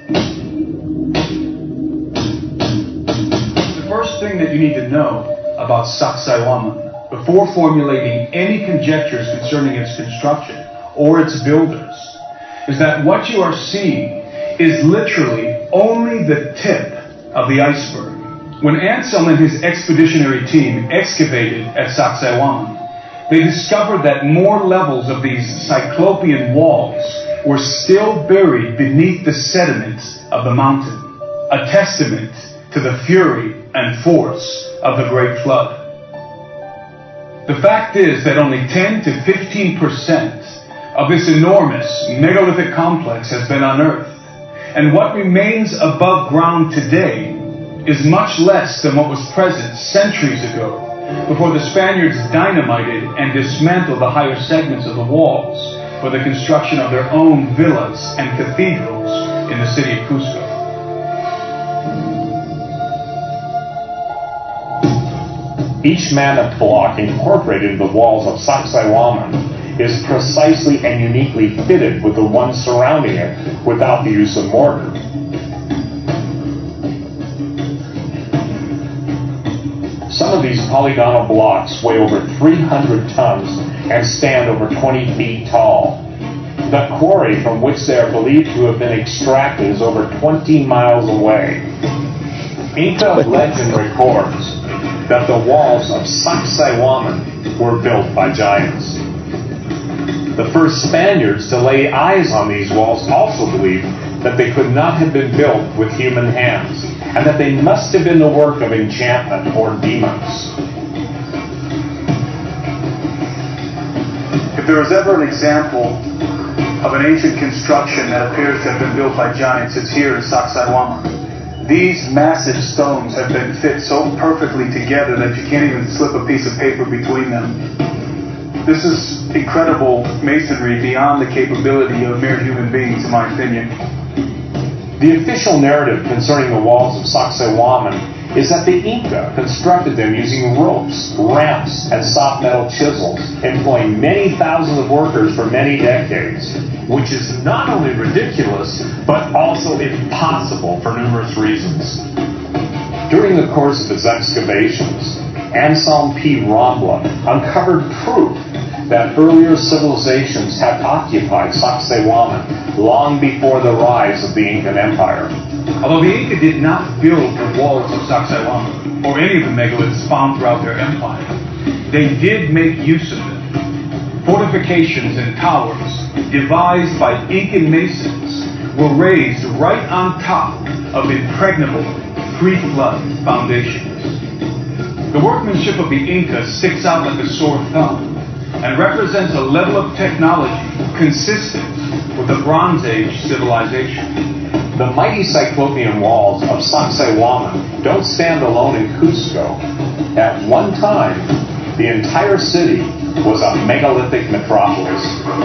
The first thing that you need to know about Sacsayhuaman, before formulating any conjectures concerning its construction or its builders, is that what you are seeing is literally only the tip of the iceberg. When Ansel and his expeditionary team excavated at Sacsayhuaman, they discovered that more levels of these cyclopean walls were still buried beneath the sediments of the mountain, a testament to the fury and force of the Great Flood. The fact is that only 10 to 15% of this enormous megalithic complex has been unearthed, and what remains above ground today is much less than what was present centuries ago, before the Spaniards dynamited and dismantled the higher segments of the walls for the construction of their own villas and cathedrals in the city of Cusco. Each mammoth block incorporated in the walls of Sacsayhuaman is precisely and uniquely fitted with the one surrounding it without the use of mortar. Some of these polygonal blocks weigh over 300 tons and stand over 20 feet tall. The quarry from which they are believed to have been extracted is over 20 miles away. Inca legend records that the walls of Sacsayhuaman were built by giants. The first Spaniards to lay eyes on these walls also believed that they could not have been built with human hands, and that they must have been the work of enchantment or demons. If there was ever an example of an ancient construction that appears to have been built by giants, it's here in Sacsayhuaman. These massive stones have been fit so perfectly together that you can't even slip a piece of paper between them. This is incredible masonry beyond the capability of mere human beings, in my opinion. The official narrative concerning the walls of Sacsayhuaman is that the Inca constructed them using ropes, ramps, and soft metal chisels, employing many thousands of workers for many decades, which is not only ridiculous, but also impossible for numerous reasons. During the course of his excavations, Anselm P. Rambla uncovered proof that earlier civilizations had occupied Sacsayhuaman long before the rise of the Incan Empire. Although the Inca did not build the walls of Sacsayhuaman, or any of the megaliths found throughout their empire, they did make use of them. Fortifications and towers devised by Incan masons were raised right on top of impregnable pre-flood foundations. The workmanship of the Inca sticks out like a sore thumb and represents a level of technology consistent with the Bronze Age civilization. The mighty Cyclopean walls of Sacsayhuaman don't stand alone in Cusco. At one time, the entire city was a megalithic metropolis.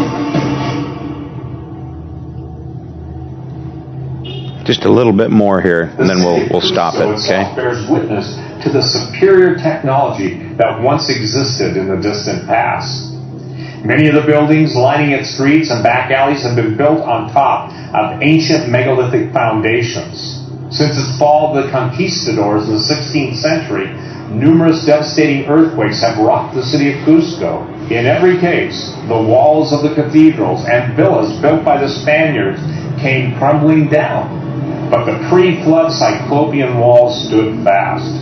Just a little bit more here, and then we'll stop it, okay? Bears witness to the superior technology that once existed in the distant past. Many of the buildings lining its streets and back alleys have been built on top of ancient megalithic foundations. Since its fall of the conquistadors in the 16th century, numerous devastating earthquakes have rocked the city of Cusco. In every case, the walls of the cathedrals and villas built by the Spaniards came crumbling down, but the pre-flood Cyclopean walls stood fast.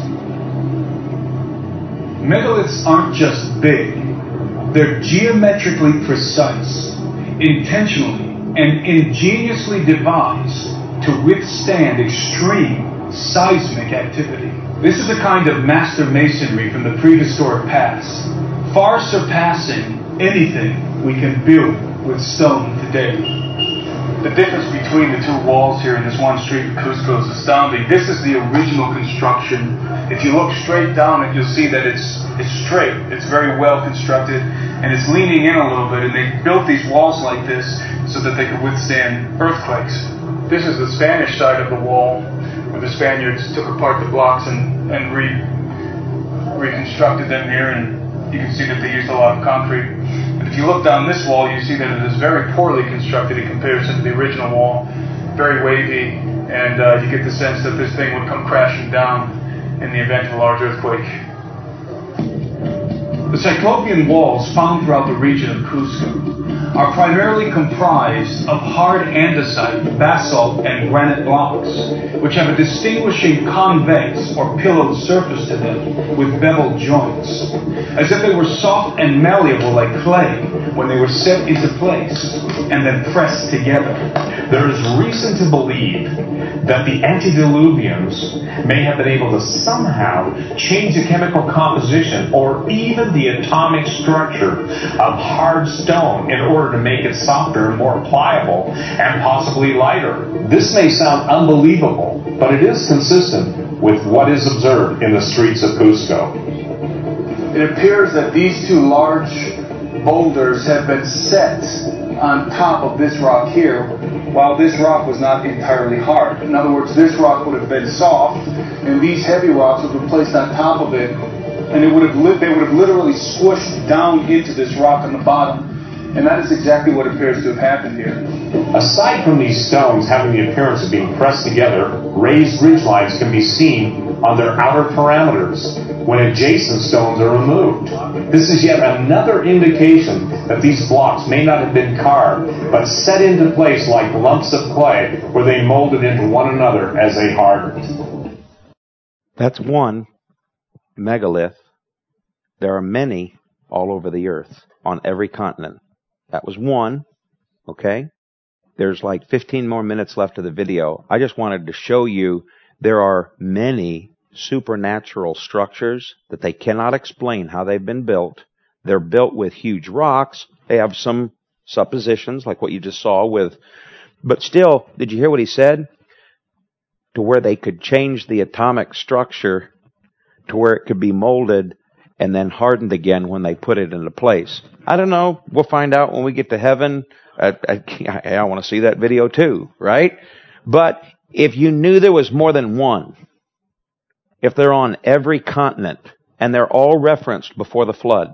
Megaliths aren't just big. They're geometrically precise, intentionally and ingeniously devised to withstand extreme seismic activity. This is a kind of master masonry from the prehistoric past, far surpassing anything we can build with stone today. The difference between the two walls here in this one street in Cusco is astounding. This is the original construction. If you look straight down it, you'll see that it's straight. It's very well constructed, and it's leaning in a little bit, and they built these walls like this so that they could withstand earthquakes. This is the Spanish side of the wall, where the Spaniards took apart the blocks and reconstructed them here, and you can see that they used a lot of concrete. But if you look down this wall, you see that it is very poorly constructed in comparison to the original wall, very wavy, and you get the sense that this thing would come crashing down in the event of a large earthquake. The Cyclopean walls found throughout the region of Cusco are primarily comprised of hard andesite, basalt, and granite blocks, which have a distinguishing convex or pillowed surface to them with beveled joints, as if they were soft and malleable like clay when they were set into place and then pressed together. There is reason to believe that the antediluvians may have been able to somehow change the chemical composition or even the atomic structure of hard stone in order to make it softer and more pliable and possibly lighter. This may sound unbelievable, but it is consistent with what is observed in the streets of Cusco. It appears that these two large boulders have been set on top of this rock here, while this rock was not entirely hard. In other words, this rock would have been soft, and these heavy rocks would have been placed on top of it, and they would have literally squished down into this rock on the bottom. And that is exactly what appears to have happened here. Aside from these stones having the appearance of being pressed together, raised ridge lines can be seen on their outer parameters when adjacent stones are removed. This is yet another indication that these blocks may not have been carved, but set into place like lumps of clay where they molded into one another as they hardened. That's one megalith. There are many all over the earth, on every continent. That was one, okay? There's like 15 more minutes left of the video. I just wanted to show you there are many supernatural structures that they cannot explain how they've been built. They're built with huge rocks. They have some suppositions, like what you just saw with, but still, did you hear what he said? To where they could change the atomic structure to where it could be molded and then hardened again when they put it into place. I don't know. We'll find out when we get to heaven. I want to see that video too, right? But if you knew there was more than one, if they're on every continent, and they're all referenced before the flood.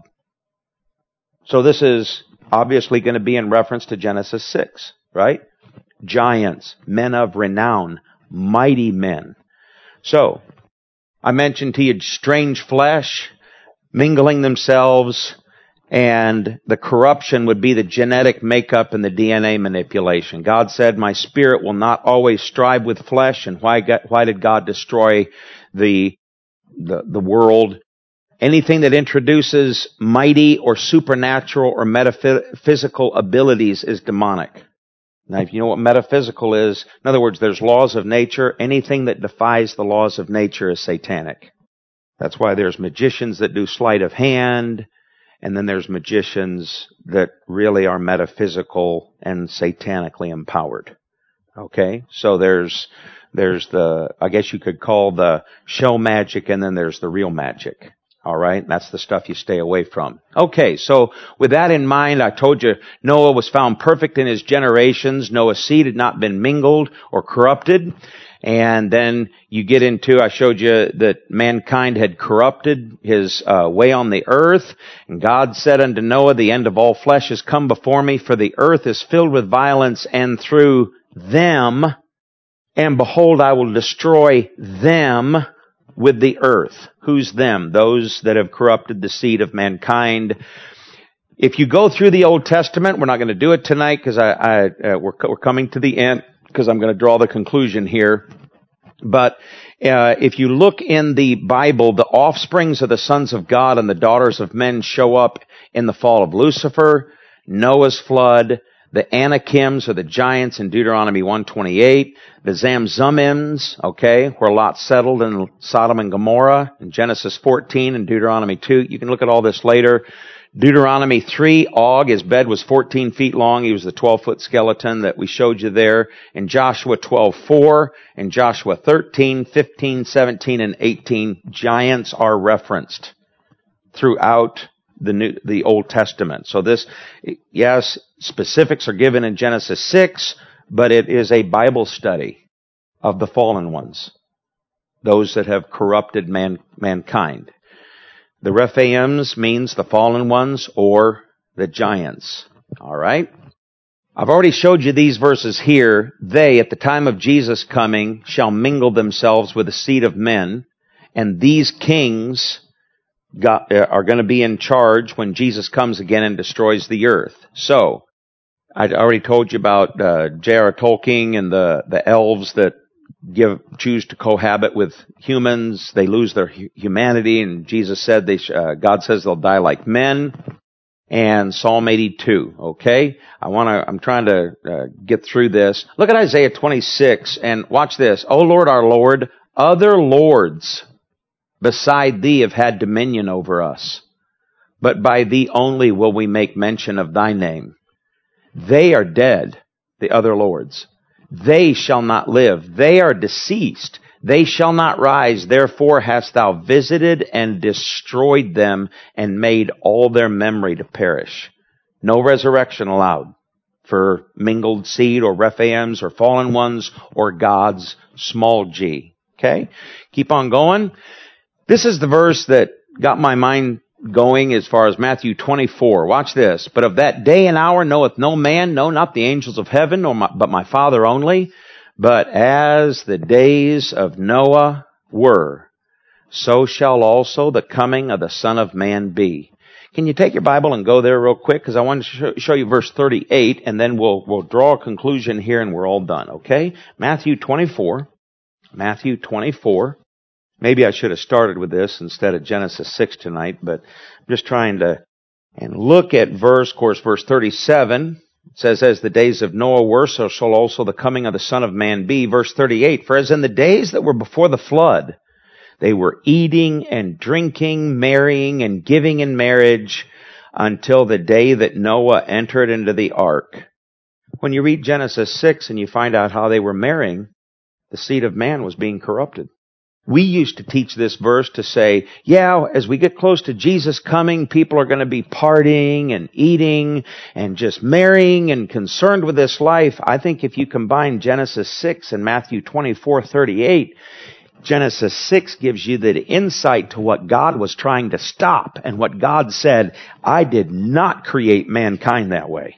So this is obviously going to be in reference to Genesis 6, right? Giants, men of renown, mighty men. So, I mentioned to you strange flesh, mingling themselves, and the corruption would be the genetic makeup and the DNA manipulation. God said, my spirit will not always strive with flesh. And why did God destroy the world? Anything that introduces mighty or supernatural or metaphysical abilities is demonic. Now, if you know what metaphysical is, in other words, there's laws of nature. Anything that defies the laws of nature is satanic. That's why there's magicians that do sleight of hand, and then there's magicians that really are metaphysical and satanically empowered. Okay? So there's the, I guess you could call the show magic, and then there's the real magic. All right? That's the stuff you stay away from. Okay, so with that in mind, I told you Noah was found perfect in his generations. Noah's seed had not been mingled or corrupted. And then you get into, I showed you that mankind had corrupted his way on the earth. And God said unto Noah, the end of all flesh has come before me, for the earth is filled with violence, and through them, and behold, I will destroy them with the earth. Who's them? Those that have corrupted the seed of mankind. If you go through the Old Testament, we're not going to do it tonight because we're coming to the end, because I'm going to draw the conclusion here. But if you look in the Bible, the offsprings of the sons of God and the daughters of men show up in the fall of Lucifer, Noah's flood, the Anakims or the giants in Deuteronomy 1:28, the Zamzummims, okay, where Lot settled in Sodom and Gomorrah, in Genesis 14 and Deuteronomy 2. You can look at all this later. Deuteronomy 3, Og, his bed was 14 feet long. He was the 12-foot skeleton that we showed you there. In Joshua 12:4, in Joshua 13, 15, 17, and 18, giants are referenced throughout the Old Testament. So this, yes, specifics are given in Genesis 6, but it is a Bible study of the fallen ones, those that have corrupted mankind. The Rephaims means the fallen ones or the giants. All right? I've already showed you these verses here. They, at the time of Jesus coming, shall mingle themselves with the seed of men, and these kings are going to be in charge when Jesus comes again and destroys the earth. So, I already told you about J.R. Tolkien and the elves that choose to cohabit with humans. They lose their humanity, and Jesus said God says they'll die like men. And Psalm 82. Okay, I'm trying to get through this. Look at Isaiah 26 and watch this. O Lord, our Lord, other lords beside thee have had dominion over us, but by thee only will we make mention of thy name. They are dead, the other lords. They shall not live. They are deceased. They shall not rise. Therefore hast thou visited and destroyed them and made all their memory to perish. No resurrection allowed for mingled seed or Rephaims or fallen ones or gods, small g. Okay? Keep on going. This is the verse that got my mind going as far as Matthew 24. Watch this. But of that day and hour knoweth no man, no, not the angels of heaven, but my Father only. But as the days of Noah were, so shall also the coming of the Son of Man be. Can you take your Bible and go there real quick? Because I want to show you verse 38, and then we'll draw a conclusion here and we're all done, okay? Matthew 24. Matthew 24. Maybe I should have started with this instead of Genesis 6 tonight, but I'm just trying to and look at verse 37. It says, as the days of Noah were, so shall also the coming of the Son of Man be. Verse 38, for as in the days that were before the flood, they were eating and drinking, marrying and giving in marriage until the day that Noah entered into the ark. When you read Genesis 6 and you find out how they were marrying, the seed of man was being corrupted. We used to teach this verse to say, yeah, as we get close to Jesus coming, people are going to be partying and eating and just marrying and concerned with this life. I think if you combine Genesis 6 and Matthew 24:38, Genesis 6 gives you the insight to what God was trying to stop and what God said, I did not create mankind that way.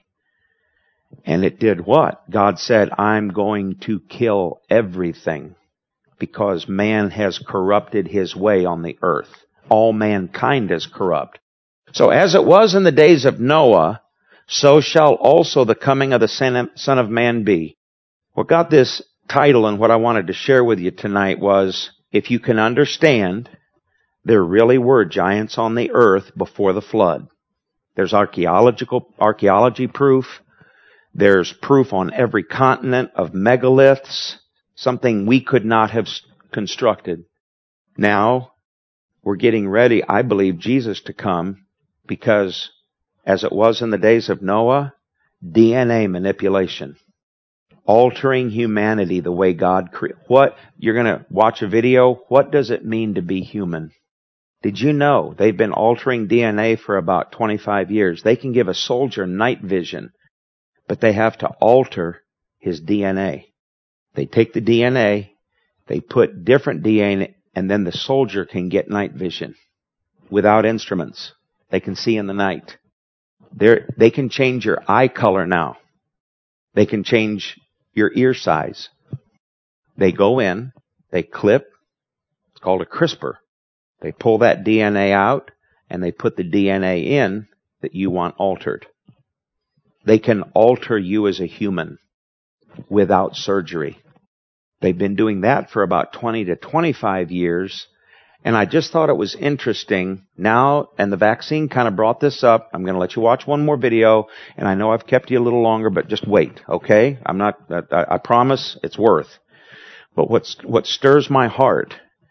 And it did what? God said, I'm going to kill everything. Because man has corrupted his way on the earth. All mankind is corrupt. So as it was in the days of Noah, so shall also the coming of the Son of Man be. What got this title and what I wanted to share with you tonight was, if you can understand, there really were giants on the earth before the flood. There's archaeology proof. There's proof on every continent of megaliths. Something we could not have constructed. Now, we're getting ready, I believe, Jesus to come because, as it was in the days of Noah, DNA manipulation. Altering humanity the way God created. You're going to watch a video, what does it mean to be human? Did you know they've been altering DNA for about 25 years? They can give a soldier night vision, but they have to alter his DNA. They take the DNA, they put different DNA, and then the soldier can get night vision without instruments. They can see in the night. They can change your eye color now. They can change your ear size. They go in, they clip, it's called a CRISPR. They pull that DNA out, and they put the DNA in that you want altered. They can alter you as a human without surgery. They've been doing that for about 20 to 25 years, and I just thought it was interesting now, and the vaccine kind of brought this up. I'm going to let you watch one more video, and I know I've kept you a little longer, but just wait, okay? I promise it's worth. But what stirs my heart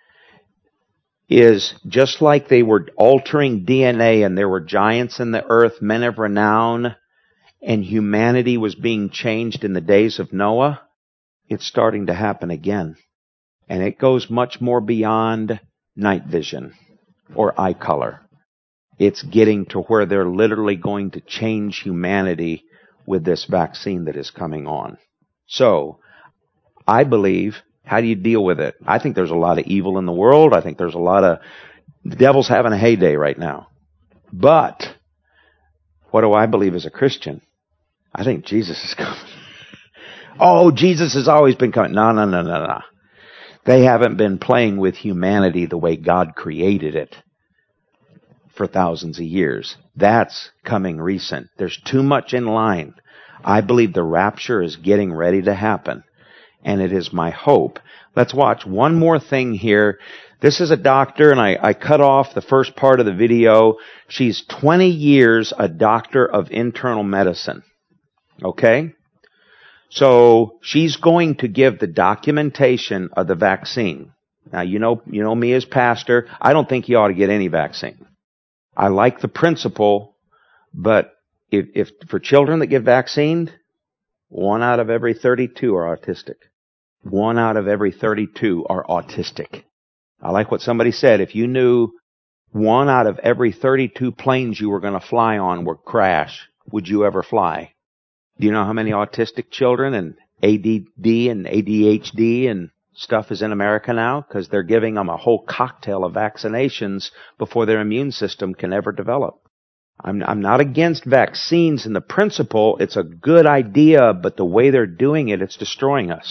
is just like they were altering DNA and there were giants in the earth, men of renown, and humanity was being changed in the days of Noah, it's starting to happen again. And it goes much more beyond night vision or eye color. It's getting to where they're literally going to change humanity with this vaccine that is coming on. So, I believe, how do you deal with it? I think there's a lot of evil in the world. I think there's the devil's having a heyday right now. But, what do I believe as a Christian? I think Jesus is coming. Oh, Jesus has always been coming. No. They haven't been playing with humanity the way God created it for thousands of years. That's coming recent. There's too much in line. I believe the rapture is getting ready to happen. And it is my hope. Let's watch one more thing here. This is a doctor, and I cut off the first part of the video. She's 20 years a doctor of internal medicine. Okay? So she's going to give the documentation of the vaccine. Now, you know me as pastor. I don't think you ought to get any vaccine. I like the principle, but if for children that get vaccinated, 1 out of every 32 are autistic. 1 out of every 32 are autistic. I like what somebody said. If you knew 1 out of every 32 planes you were going to fly on would crash, would you ever fly? Do you know how many autistic children and ADD and ADHD and stuff is in America now? Because they're giving them a whole cocktail of vaccinations before their immune system can ever develop. I'm not against vaccines in the principle. It's a good idea, but the way they're doing it, it's destroying us.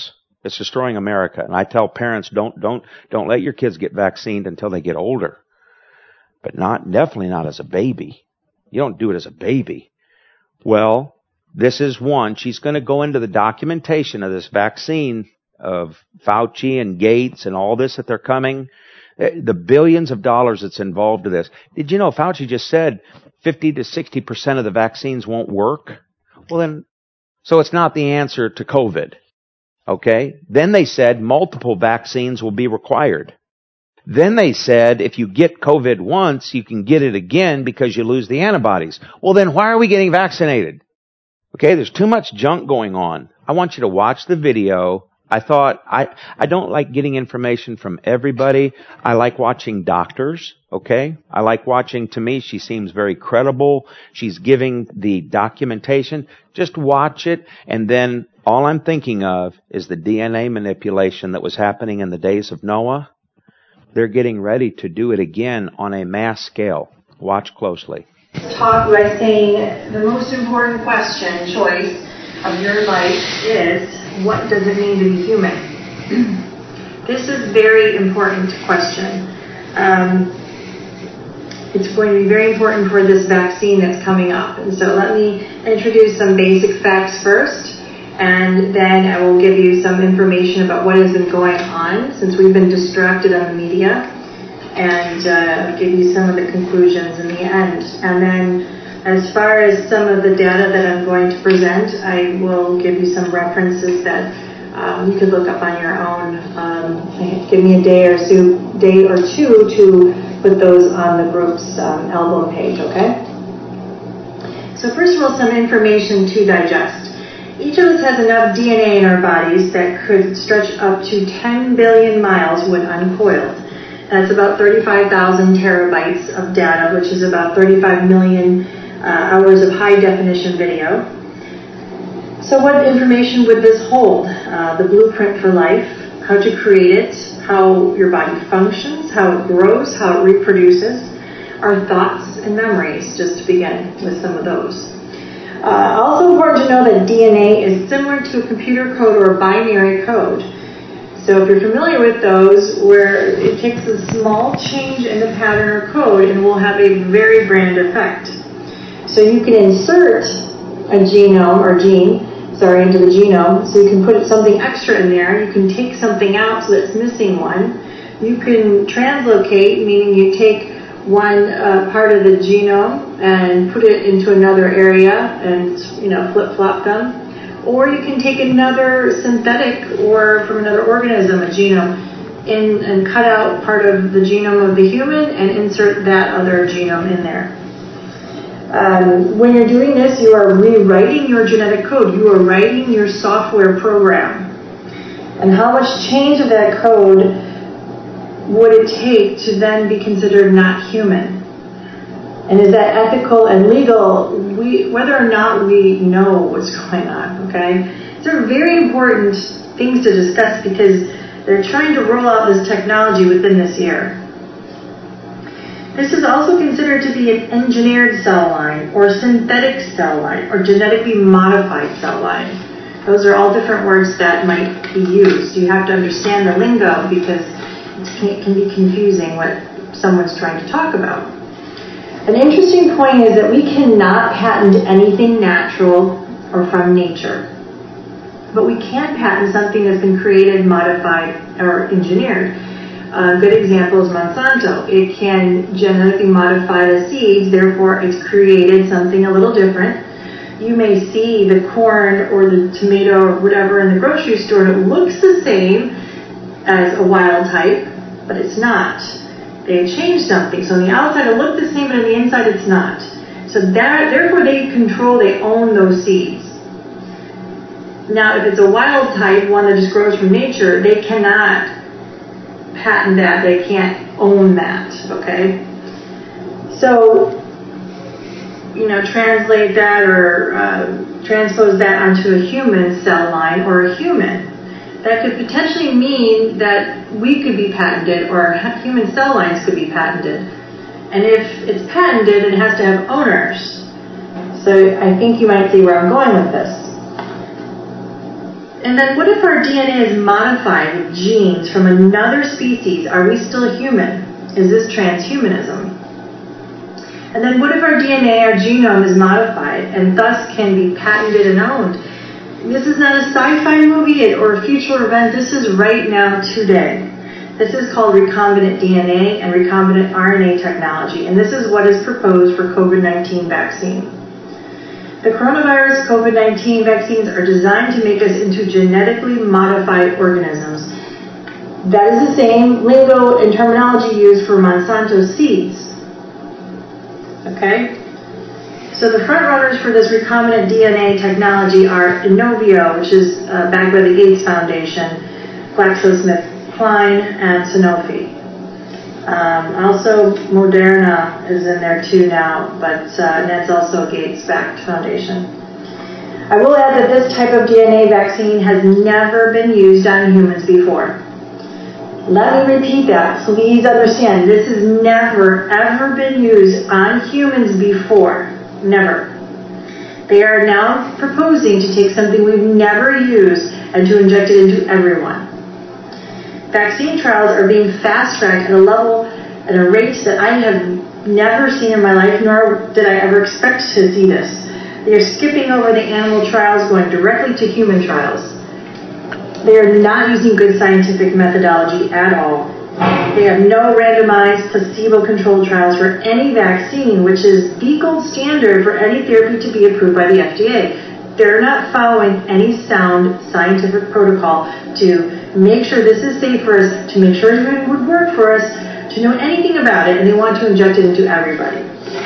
It's destroying America. And I tell parents, don't let your kids get vaccinated until they get older. But definitely not as a baby. You don't do it as a baby. Well, this is one. She's going to go into the documentation of this vaccine of Fauci and Gates and all this that they're coming. The billions of dollars that's involved in this. Did you know Fauci just said 50 to 60% of the vaccines won't work? Well then, so it's not the answer to COVID. Okay? Then they said multiple vaccines will be required. Then they said if you get COVID once, you can get it again because you lose the antibodies. Well then why are we getting vaccinated? Okay, there's too much junk going on. I want you to watch the video. I thought, I don't like getting information from everybody. I like watching doctors, okay? I like watching, to me, she seems very credible. She's giving the documentation. Just watch it, and then all I'm thinking of is the DNA manipulation that was happening in the days of Noah. They're getting ready to do it again on a mass scale. Watch closely. Talk by saying the most important question, choice of your life is, what does it mean to be human? This is a very important question. It's going to be very important for this vaccine that's coming up. And so let me introduce some basic facts first, and then I will give you some information about what has been going on since we've been distracted on the media, and give you some of the conclusions in the end. And then as far as some of the data that I'm going to present, I will give you some references that you could look up on your own. Give me a day or two to put those on the group's album page, okay? So first of all, some information to digest. Each of us has enough DNA in our bodies that could stretch up to 10 billion miles when uncoiled. That's about 35,000 terabytes of data, which is about 35 million hours of high-definition video. So what information would this hold? The blueprint for life, how to create it, how your body functions, how it grows, how it reproduces, our thoughts and memories, just to begin with some of those. Also important to know that DNA is similar to a computer code or a binary code. So if you're familiar with those, where it takes a small change in the pattern or code and will have a very grand effect. So you can insert a genome or gene, into the genome, so you can put something extra in there. You can take something out so that it's missing one. You can translocate, meaning you take one part of the genome and put it into another area and flip-flop them. Or you can take another synthetic or from another organism, a genome, and cut out part of the genome of the human and insert that other genome in there. When you're doing this, you are rewriting your genetic code. You are writing your software program. And how much change of that code would it take to then be considered not human? And is that ethical and legal, whether or not we know what's going on, okay? These are very important things to discuss because they're trying to roll out this technology within this year. This is also considered to be an engineered cell line or synthetic cell line or genetically modified cell line. Those are all different words that might be used. You have to understand the lingo because it can be confusing what someone's trying to talk about. An interesting point is that we cannot patent anything natural or from nature. But we can patent something that's been created, modified, or engineered. A good example is Monsanto. It can genetically modify the seeds, therefore it's created something a little different. You may see the corn or the tomato or whatever in the grocery store and it looks the same as a wild type, but it's not. They changed something. So on the outside it looked the same, but on the inside it's not. So therefore they own those seeds. Now if it's a wild type, one that just grows from nature, they cannot patent that. They can't own that, okay? So, translate that or transpose that onto a human cell line or a human. That could potentially mean that we could be patented or human cell lines could be patented. And if it's patented, it has to have owners. So I think you might see where I'm going with this. And then what if our DNA is modified with genes from another species? Are we still human? Is this transhumanism? And then what if our DNA, our genome is modified and thus can be patented and owned? This is not a sci-fi movie or a future event. This is right now, today. This is called recombinant DNA and recombinant RNA technology. And this is what is proposed for COVID-19 vaccine. The coronavirus COVID-19 vaccines are designed to make us into genetically modified organisms. That is the same lingo and terminology used for Monsanto seeds. Okay? So the front runners for this recombinant DNA technology are Inovio, which is backed by the Gates Foundation, GlaxoSmithKline, and Sanofi. Also, Moderna is in there too now, but that's also a Gates-backed foundation. I will add that this type of DNA vaccine has never been used on humans before. Let me repeat that. Please understand, this has never, ever been used on humans before. Never. They are now proposing to take something we've never used and to inject it into everyone. Vaccine trials are being fast-tracked at a rate that I have never seen in my life, nor did I ever expect to see this. They are skipping over the animal trials, going directly to human trials. They are not using good scientific methodology at all. They have no randomized, placebo-controlled trials for any vaccine, which is the gold standard for any therapy to be approved by the FDA. They're not following any sound scientific protocol to make sure this is safe for us, to make sure it would work for us, to know anything about it, and they want to inject it into everybody.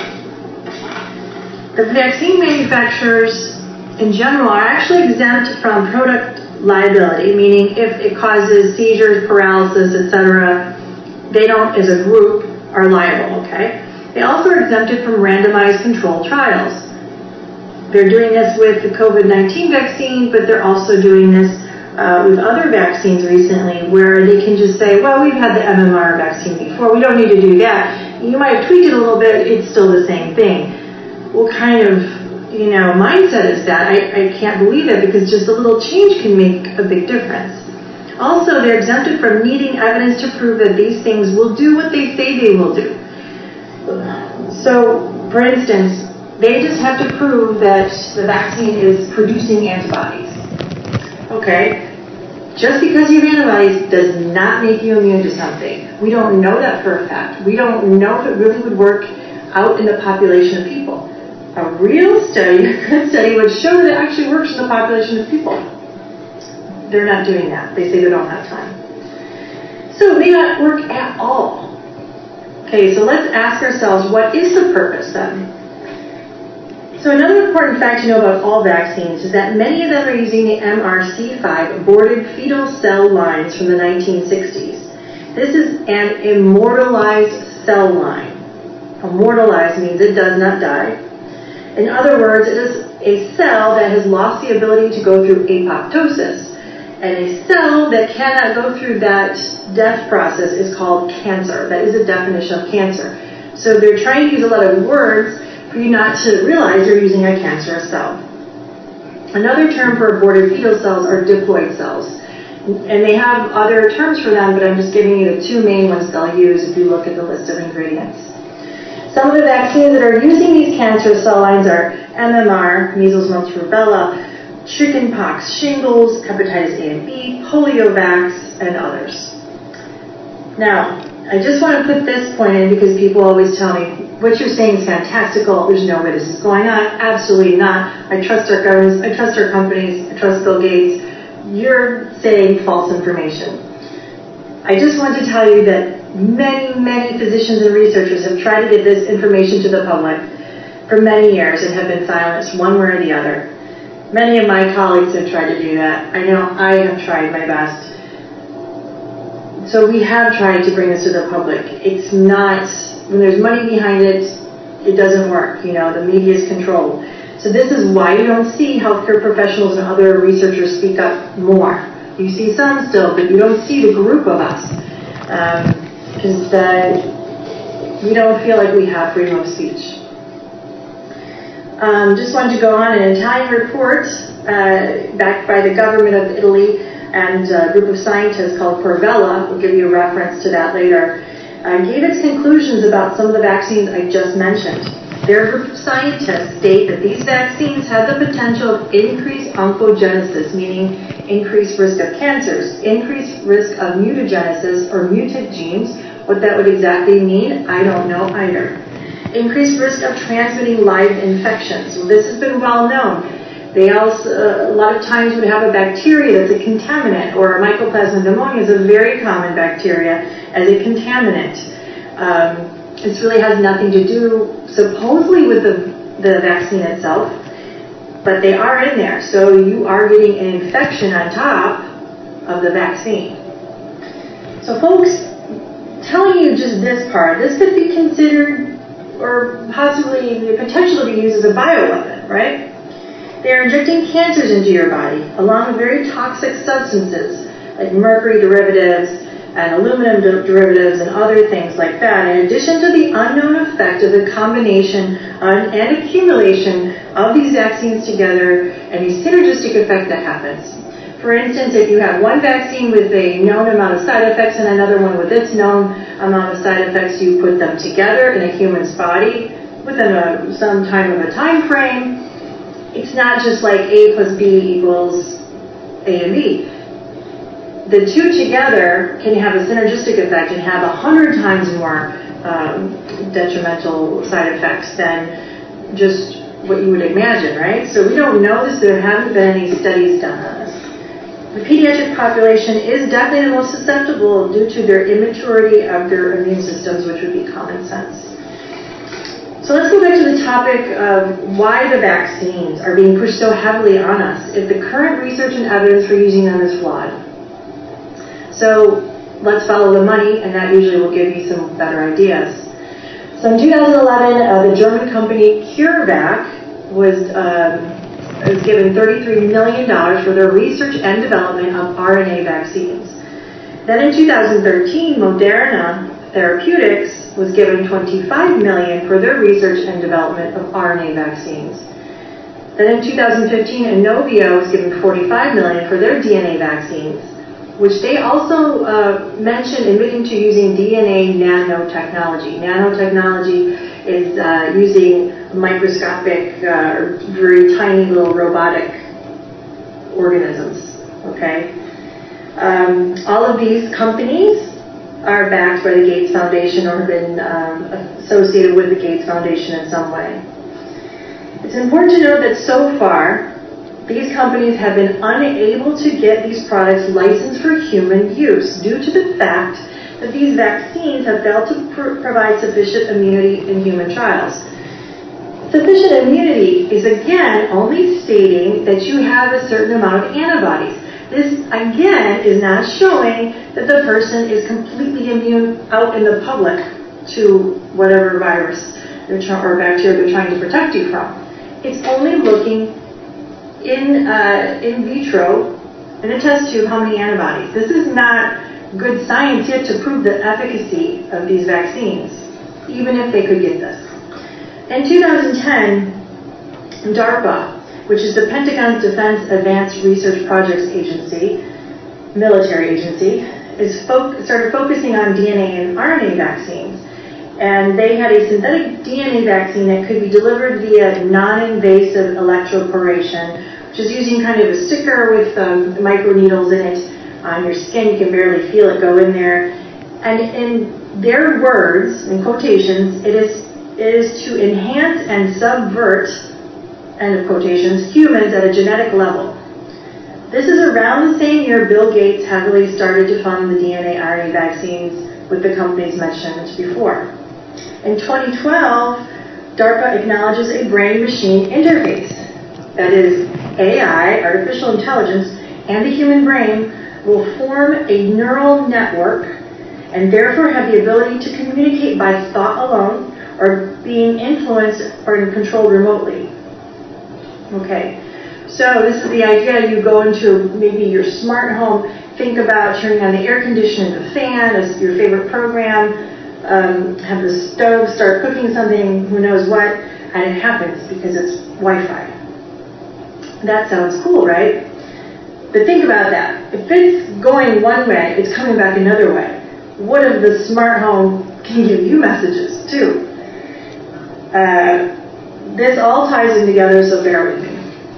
The vaccine manufacturers in general are actually exempt from product liability, meaning if it causes seizures, paralysis, etc., they don't, as a group, are liable, okay? They also are exempted from randomized controlled trials. They're doing this with the COVID-19 vaccine, but they're also doing this with other vaccines recently where they can just say, well, we've had the MMR vaccine before, we don't need to do that. You might have tweaked it a little bit, it's still the same thing. What kind of, mindset is that? I can't believe it, because just a little change can make a big difference. Also, they're exempted from needing evidence to prove that these things will do what they say they will do. So, for instance, they just have to prove that the vaccine is producing antibodies. Okay? Just because you have antibodies does not make you immune to something. We don't know that for a fact. We don't know if it really would work out in the population of people. A real study, a good study, would show that it actually works in the population of people. They're not doing that. They say they don't have time. So it may not work at all. Okay, so let's ask ourselves, what is the purpose then? So another important fact to know about all vaccines is that many of them are using the MRC5 aborted fetal cell lines from the 1960s. This is an immortalized cell line. Immortalized means it does not die. In other words, it is a cell that has lost the ability to go through apoptosis. And a cell that cannot go through that death process is called cancer. That is the definition of cancer. So they're trying to use a lot of words for you not to realize you're using a cancerous cell. Another term for aborted fetal cells are diploid cells. And they have other terms for them, but I'm just giving you the two main ones they'll use if you look at the list of ingredients. Some of the vaccines that are using these cancerous cell lines are MMR, measles, mumps, rubella, chickenpox, shingles, hepatitis A and B, poliovax, and others. Now, I just want to put this point in because people always tell me, what you're saying is fantastical, there's no way this is going on. Absolutely not. I trust our governments, I trust our companies, I trust Bill Gates. You're saying false information. I just want to tell you that many physicians and researchers have tried to get this information to the public for many years and have been silenced one way or the other. Many of my colleagues have tried to do that. I know I have tried my best. So we have tried to bring this to the public. It's not, when there's money behind it, it doesn't work. The media is controlled. So this is why you don't see healthcare professionals and other researchers speak up more. You see some still, but you don't see the group of us. Because we don't feel like we have freedom of speech. Just wanted to go on. An Italian report backed by the government of Italy and a group of scientists called Corvella, we'll give you a reference to that later, gave its conclusions about some of the vaccines I just mentioned. Their group of scientists state that these vaccines have the potential of increased oncogenesis, meaning increased risk of cancers, increased risk of mutagenesis or mutant genes. What that would exactly mean, I don't know either. Increased risk of transmitting live infections. Well, this has been well known. They also, a lot of times, would have a bacteria that's a contaminant, or Mycoplasma pneumonia is a very common bacteria as a contaminant. This really has nothing to do, supposedly, with the vaccine itself, but they are in there. So you are getting an infection on top of the vaccine. So folks, telling you just this part, this could be considered, or possibly the potential to be used as a bioweapon, right? They're injecting cancers into your body, along with very toxic substances, like mercury derivatives, and aluminum derivatives and other things like that, in addition to the unknown effect of the combination and accumulation of these vaccines together and the synergistic effect that happens. For instance, if you have one vaccine with a known amount of side effects and another one with its known amount of side effects, you put them together in a human's body within some time of a time frame. It's not just like A plus B equals A and B. The two together can have a synergistic effect and have 100 times more detrimental side effects than just what you would imagine, right? So we don't know this. There haven't been any studies done on this. The pediatric population is definitely the most susceptible due to their immaturity of their immune systems, which would be common sense. So let's go back to the topic of why the vaccines are being pushed so heavily on us if the current research and evidence for using them is flawed. So let's follow the money, and that usually will give you some better ideas. So in 2011, the German company CureVac was given $33 million for their research and development of RNA vaccines. Then in 2013, Moderna Therapeutics was given $25 million for their research and development of RNA vaccines. Then in 2015, Inovio was given $45 million for their DNA vaccines, which they also mentioned admitting to using DNA nanotechnology. Nanotechnology is using microscopic, very tiny little robotic organisms, okay? All of these companies are backed by the Gates Foundation or have been associated with the Gates Foundation in some way. It's important to note that so far, these companies have been unable to get these products licensed for human use due to the fact that these vaccines have failed to provide sufficient immunity in human trials. Sufficient immunity is, again, only stating that you have a certain amount of antibodies. This, again, is not showing that the person is completely immune out in the public to whatever virus or bacteria they're trying to protect you from. It's only looking in vitro in a test tube how many antibodies. This is not good science yet to prove the efficacy of these vaccines, even if they could get this. In 2010, DARPA, which is the Pentagon's Defense Advanced Research Projects Agency, military agency, started focusing on DNA and RNA vaccines. And they had a synthetic DNA vaccine that could be delivered via non-invasive electroporation, which is using kind of a sticker with microneedles in it on your skin. You can barely feel it go in there. And in their words, in quotations, it is to enhance and subvert, end of quotations, humans at a genetic level. This is around the same year Bill Gates heavily started to fund the DNA RNA vaccines with the companies mentioned before. In 2012, DARPA acknowledges a brain-machine interface. That is, AI, artificial intelligence, and the human brain will form a neural network and therefore have the ability to communicate by thought alone or being influenced or controlled remotely. Okay, so this is the idea. You go into maybe your smart home, think about turning on the air conditioner, the fan as your favorite program, have the stove start cooking something, who knows what, and it happens because it's Wi-Fi. That sounds cool, right? But think about that. If it's going one way, it's coming back another way. What if the smart home can give you messages too? This all ties in together, so bear with me.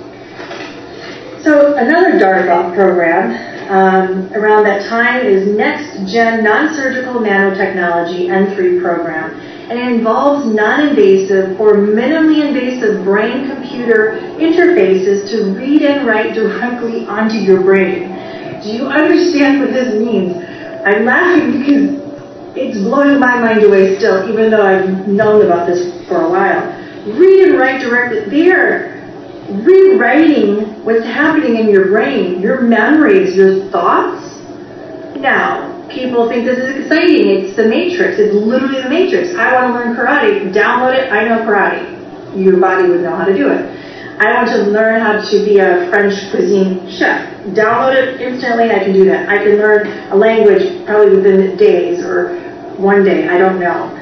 So another DARPA program around that time is Next Gen Non-Surgical Nanotechnology N3 program. And it involves non-invasive or minimally invasive brain-computer interfaces to read and write directly onto your brain. Do you understand what this means? I'm laughing because it's blowing my mind away still, even though I've known about this for a while. Read and write directly. They are rewriting what's happening in your brain, your memories, your thoughts. Now, people think this is exciting. It's the Matrix. It's literally the Matrix. I want to learn karate. Download it. I know karate. Your body would know how to do it. I want to learn how to be a French cuisine chef. Download it instantly. I can do that. I can learn a language probably within days or one day. I don't know.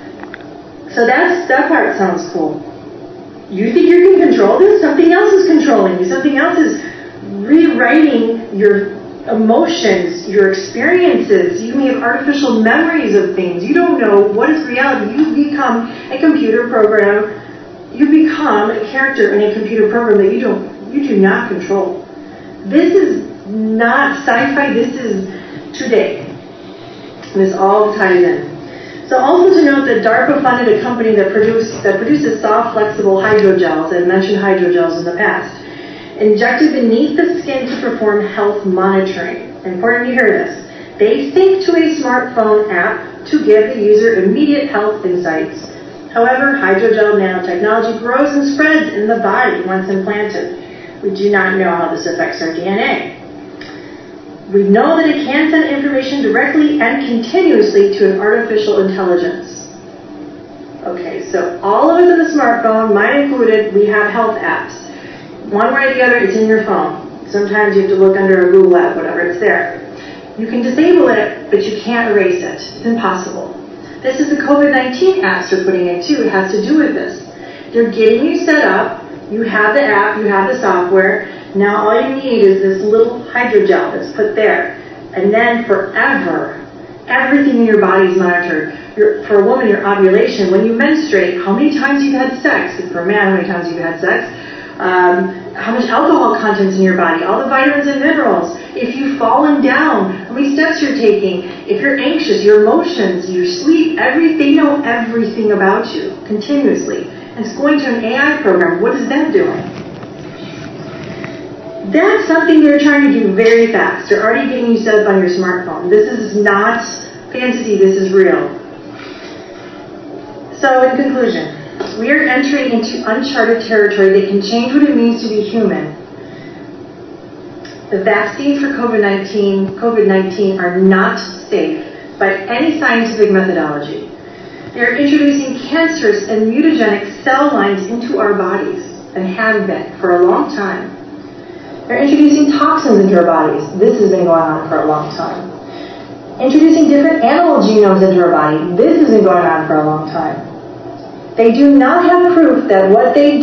So that part sounds cool. You think you can control this? Something else is controlling you. Something else is rewriting your emotions, your experiences. You may have artificial memories of things. You don't know what is reality. You become a computer program. You become a character in a computer program that you do not control. This is not sci-fi. This is today. This all ties in. So also to note that DARPA funded a company that produces soft, flexible hydrogels. I mentioned hydrogels in the past. Injected beneath the skin to perform health monitoring. Important to hear this. They sync to a smartphone app to give the user immediate health insights. However, hydrogel nanotechnology grows and spreads in the body once implanted. We do not know how this affects our DNA. We know that it can send information directly and continuously to an artificial intelligence. Okay, so all of us in the smartphone, mine included, we have health apps. One way or the other, it's in your phone. Sometimes you have to look under a Google app, whatever, it's there. You can disable it, but you can't erase it. It's impossible. This is the COVID-19 apps they're putting in too. It has to do with this. They're getting you set up. You have the app, you have the software. Now all you need is this little hydrogel that's put there. And then forever, everything in your body is monitored. For a woman, your ovulation, when you menstruate, how many times you've had sex. For a man, how many times you've had sex. How much alcohol content's in your body, all the vitamins and minerals, if you've fallen down, how many steps you're taking, if you're anxious, your emotions, your sleep, they know everything about you continuously. And it's going to an AI program. What is that doing? That's something they're trying to do very fast. They're already getting you set up on your smartphone. This is not fantasy, this is real. So in conclusion, we are entering into uncharted territory that can change what it means to be human. The vaccines for COVID-19 are not safe by any scientific methodology. They are introducing cancerous and mutagenic cell lines into our bodies and have been for a long time. They're introducing toxins into our bodies. This has been going on for a long time. Introducing different animal genomes into our body. This has been going on for a long time. They do not have proof that what they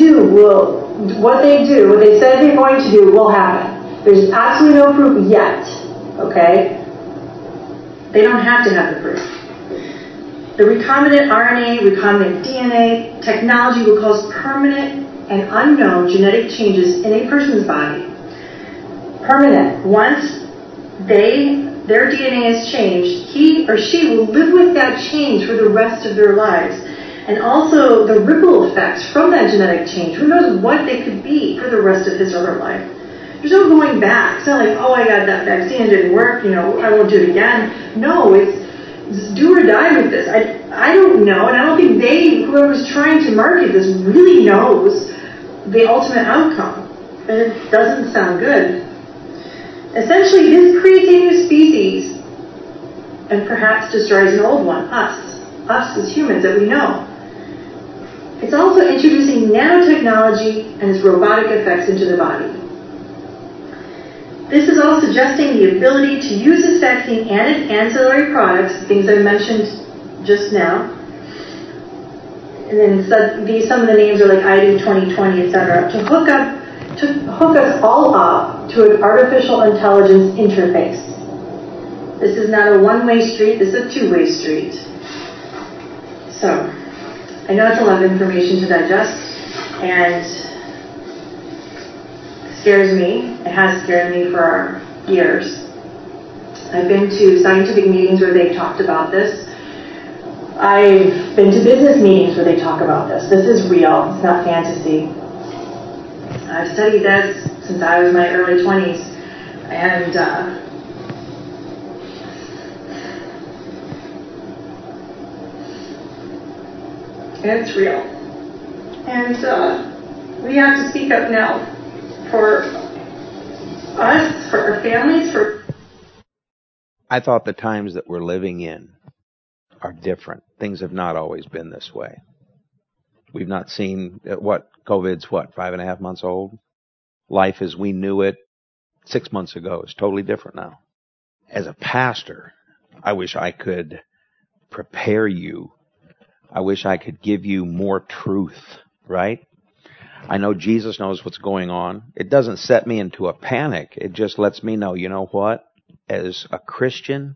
said they're going to do will happen. There's absolutely no proof yet. Okay? They don't have to have the proof. The recombinant RNA, recombinant DNA technology will cause permanent and unknown genetic changes in a person's body. Permanent. Once their DNA is changed, he or she will live with that change for the rest of their lives. And also the ripple effects from that genetic change. Who knows what they could be for the rest of his or her life. There's no going back. It's not like, oh, I got that vaccine, it didn't work, I won't do it again. No, it's do or die with this. I don't know, and I don't think whoever's trying to market this really knows the ultimate outcome. And it doesn't sound good. Essentially, this creates a new species and perhaps destroys an old one, us as humans that we know. It's also introducing nanotechnology and its robotic effects into the body. This is all suggesting the ability to use this vaccine and its ancillary products, things I mentioned just now. And then some of the names are like ID 2020, etc., to to hook us all up to an artificial intelligence interface. This is not a one-way street, this is a two-way street. So, I know it's a lot of information to digest, and it scares me. It has scared me for years. I've been to scientific meetings where they've talked about this. I've been to business meetings where they talk about this. This is real. It's not fantasy. I've studied this since I was in my early 20s. And it's real. And we have to speak up now for us, for our families, for... I thought the times that we're living in are different. Things have not always been this way. We've not seen, COVID's 5.5 months old? Life as we knew it 6 months ago is totally different now. As a pastor, I wish I could prepare you. I wish I could give you more truth, right? I know Jesus knows what's going on. It doesn't set me into a panic. It just lets me know, you know what? As a Christian,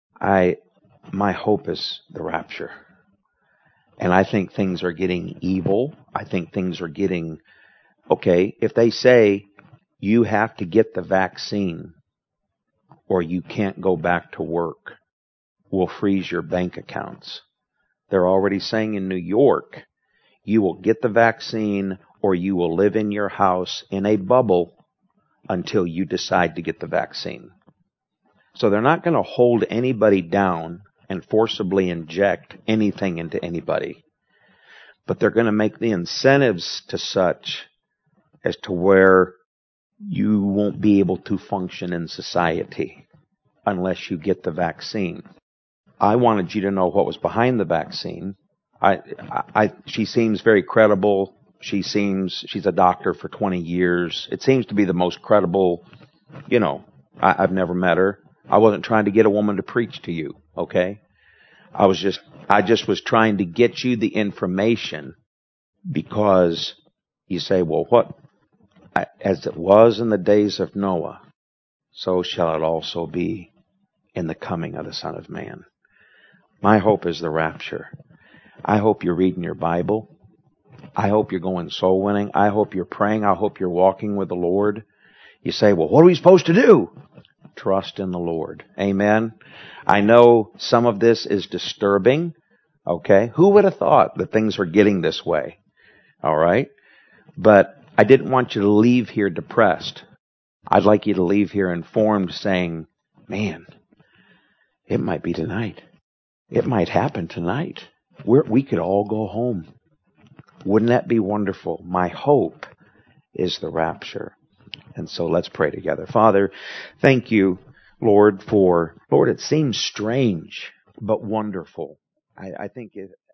my hope is the rapture. And I think things are getting evil. I think things are getting, okay, if they say you have to get the vaccine or you can't go back to work, we'll freeze your bank accounts. They're already saying in New York, you will get the vaccine or you will live in your house in a bubble until you decide to get the vaccine. So they're not going to hold anybody down and forcibly inject anything into anybody. But they're going to make the incentives to such as to where you won't be able to function in society unless you get the vaccine. I wanted you to know what was behind the vaccine. She seems very credible. She's a doctor for 20 years. It seems to be the most credible, I've never met her. I wasn't trying to get a woman to preach to you, okay? I just was trying to get you the information because you say, well, as it was in the days of Noah, so shall it also be in the coming of the Son of Man. My hope is the rapture. I hope you're reading your Bible. I hope you're going soul winning. I hope you're praying. I hope you're walking with the Lord. You say, well, what are we supposed to do? Trust in the Lord. Amen. I know some of this is disturbing. Okay. Who would have thought that things were getting this way? All right. But I didn't want you to leave here depressed. I'd like you to leave here informed, saying, man, it might be tonight. It might happen tonight. We could all go home. Wouldn't that be wonderful? My hope is the rapture. And so let's pray together. Father, thank you, Lord, it seems strange, but wonderful. I think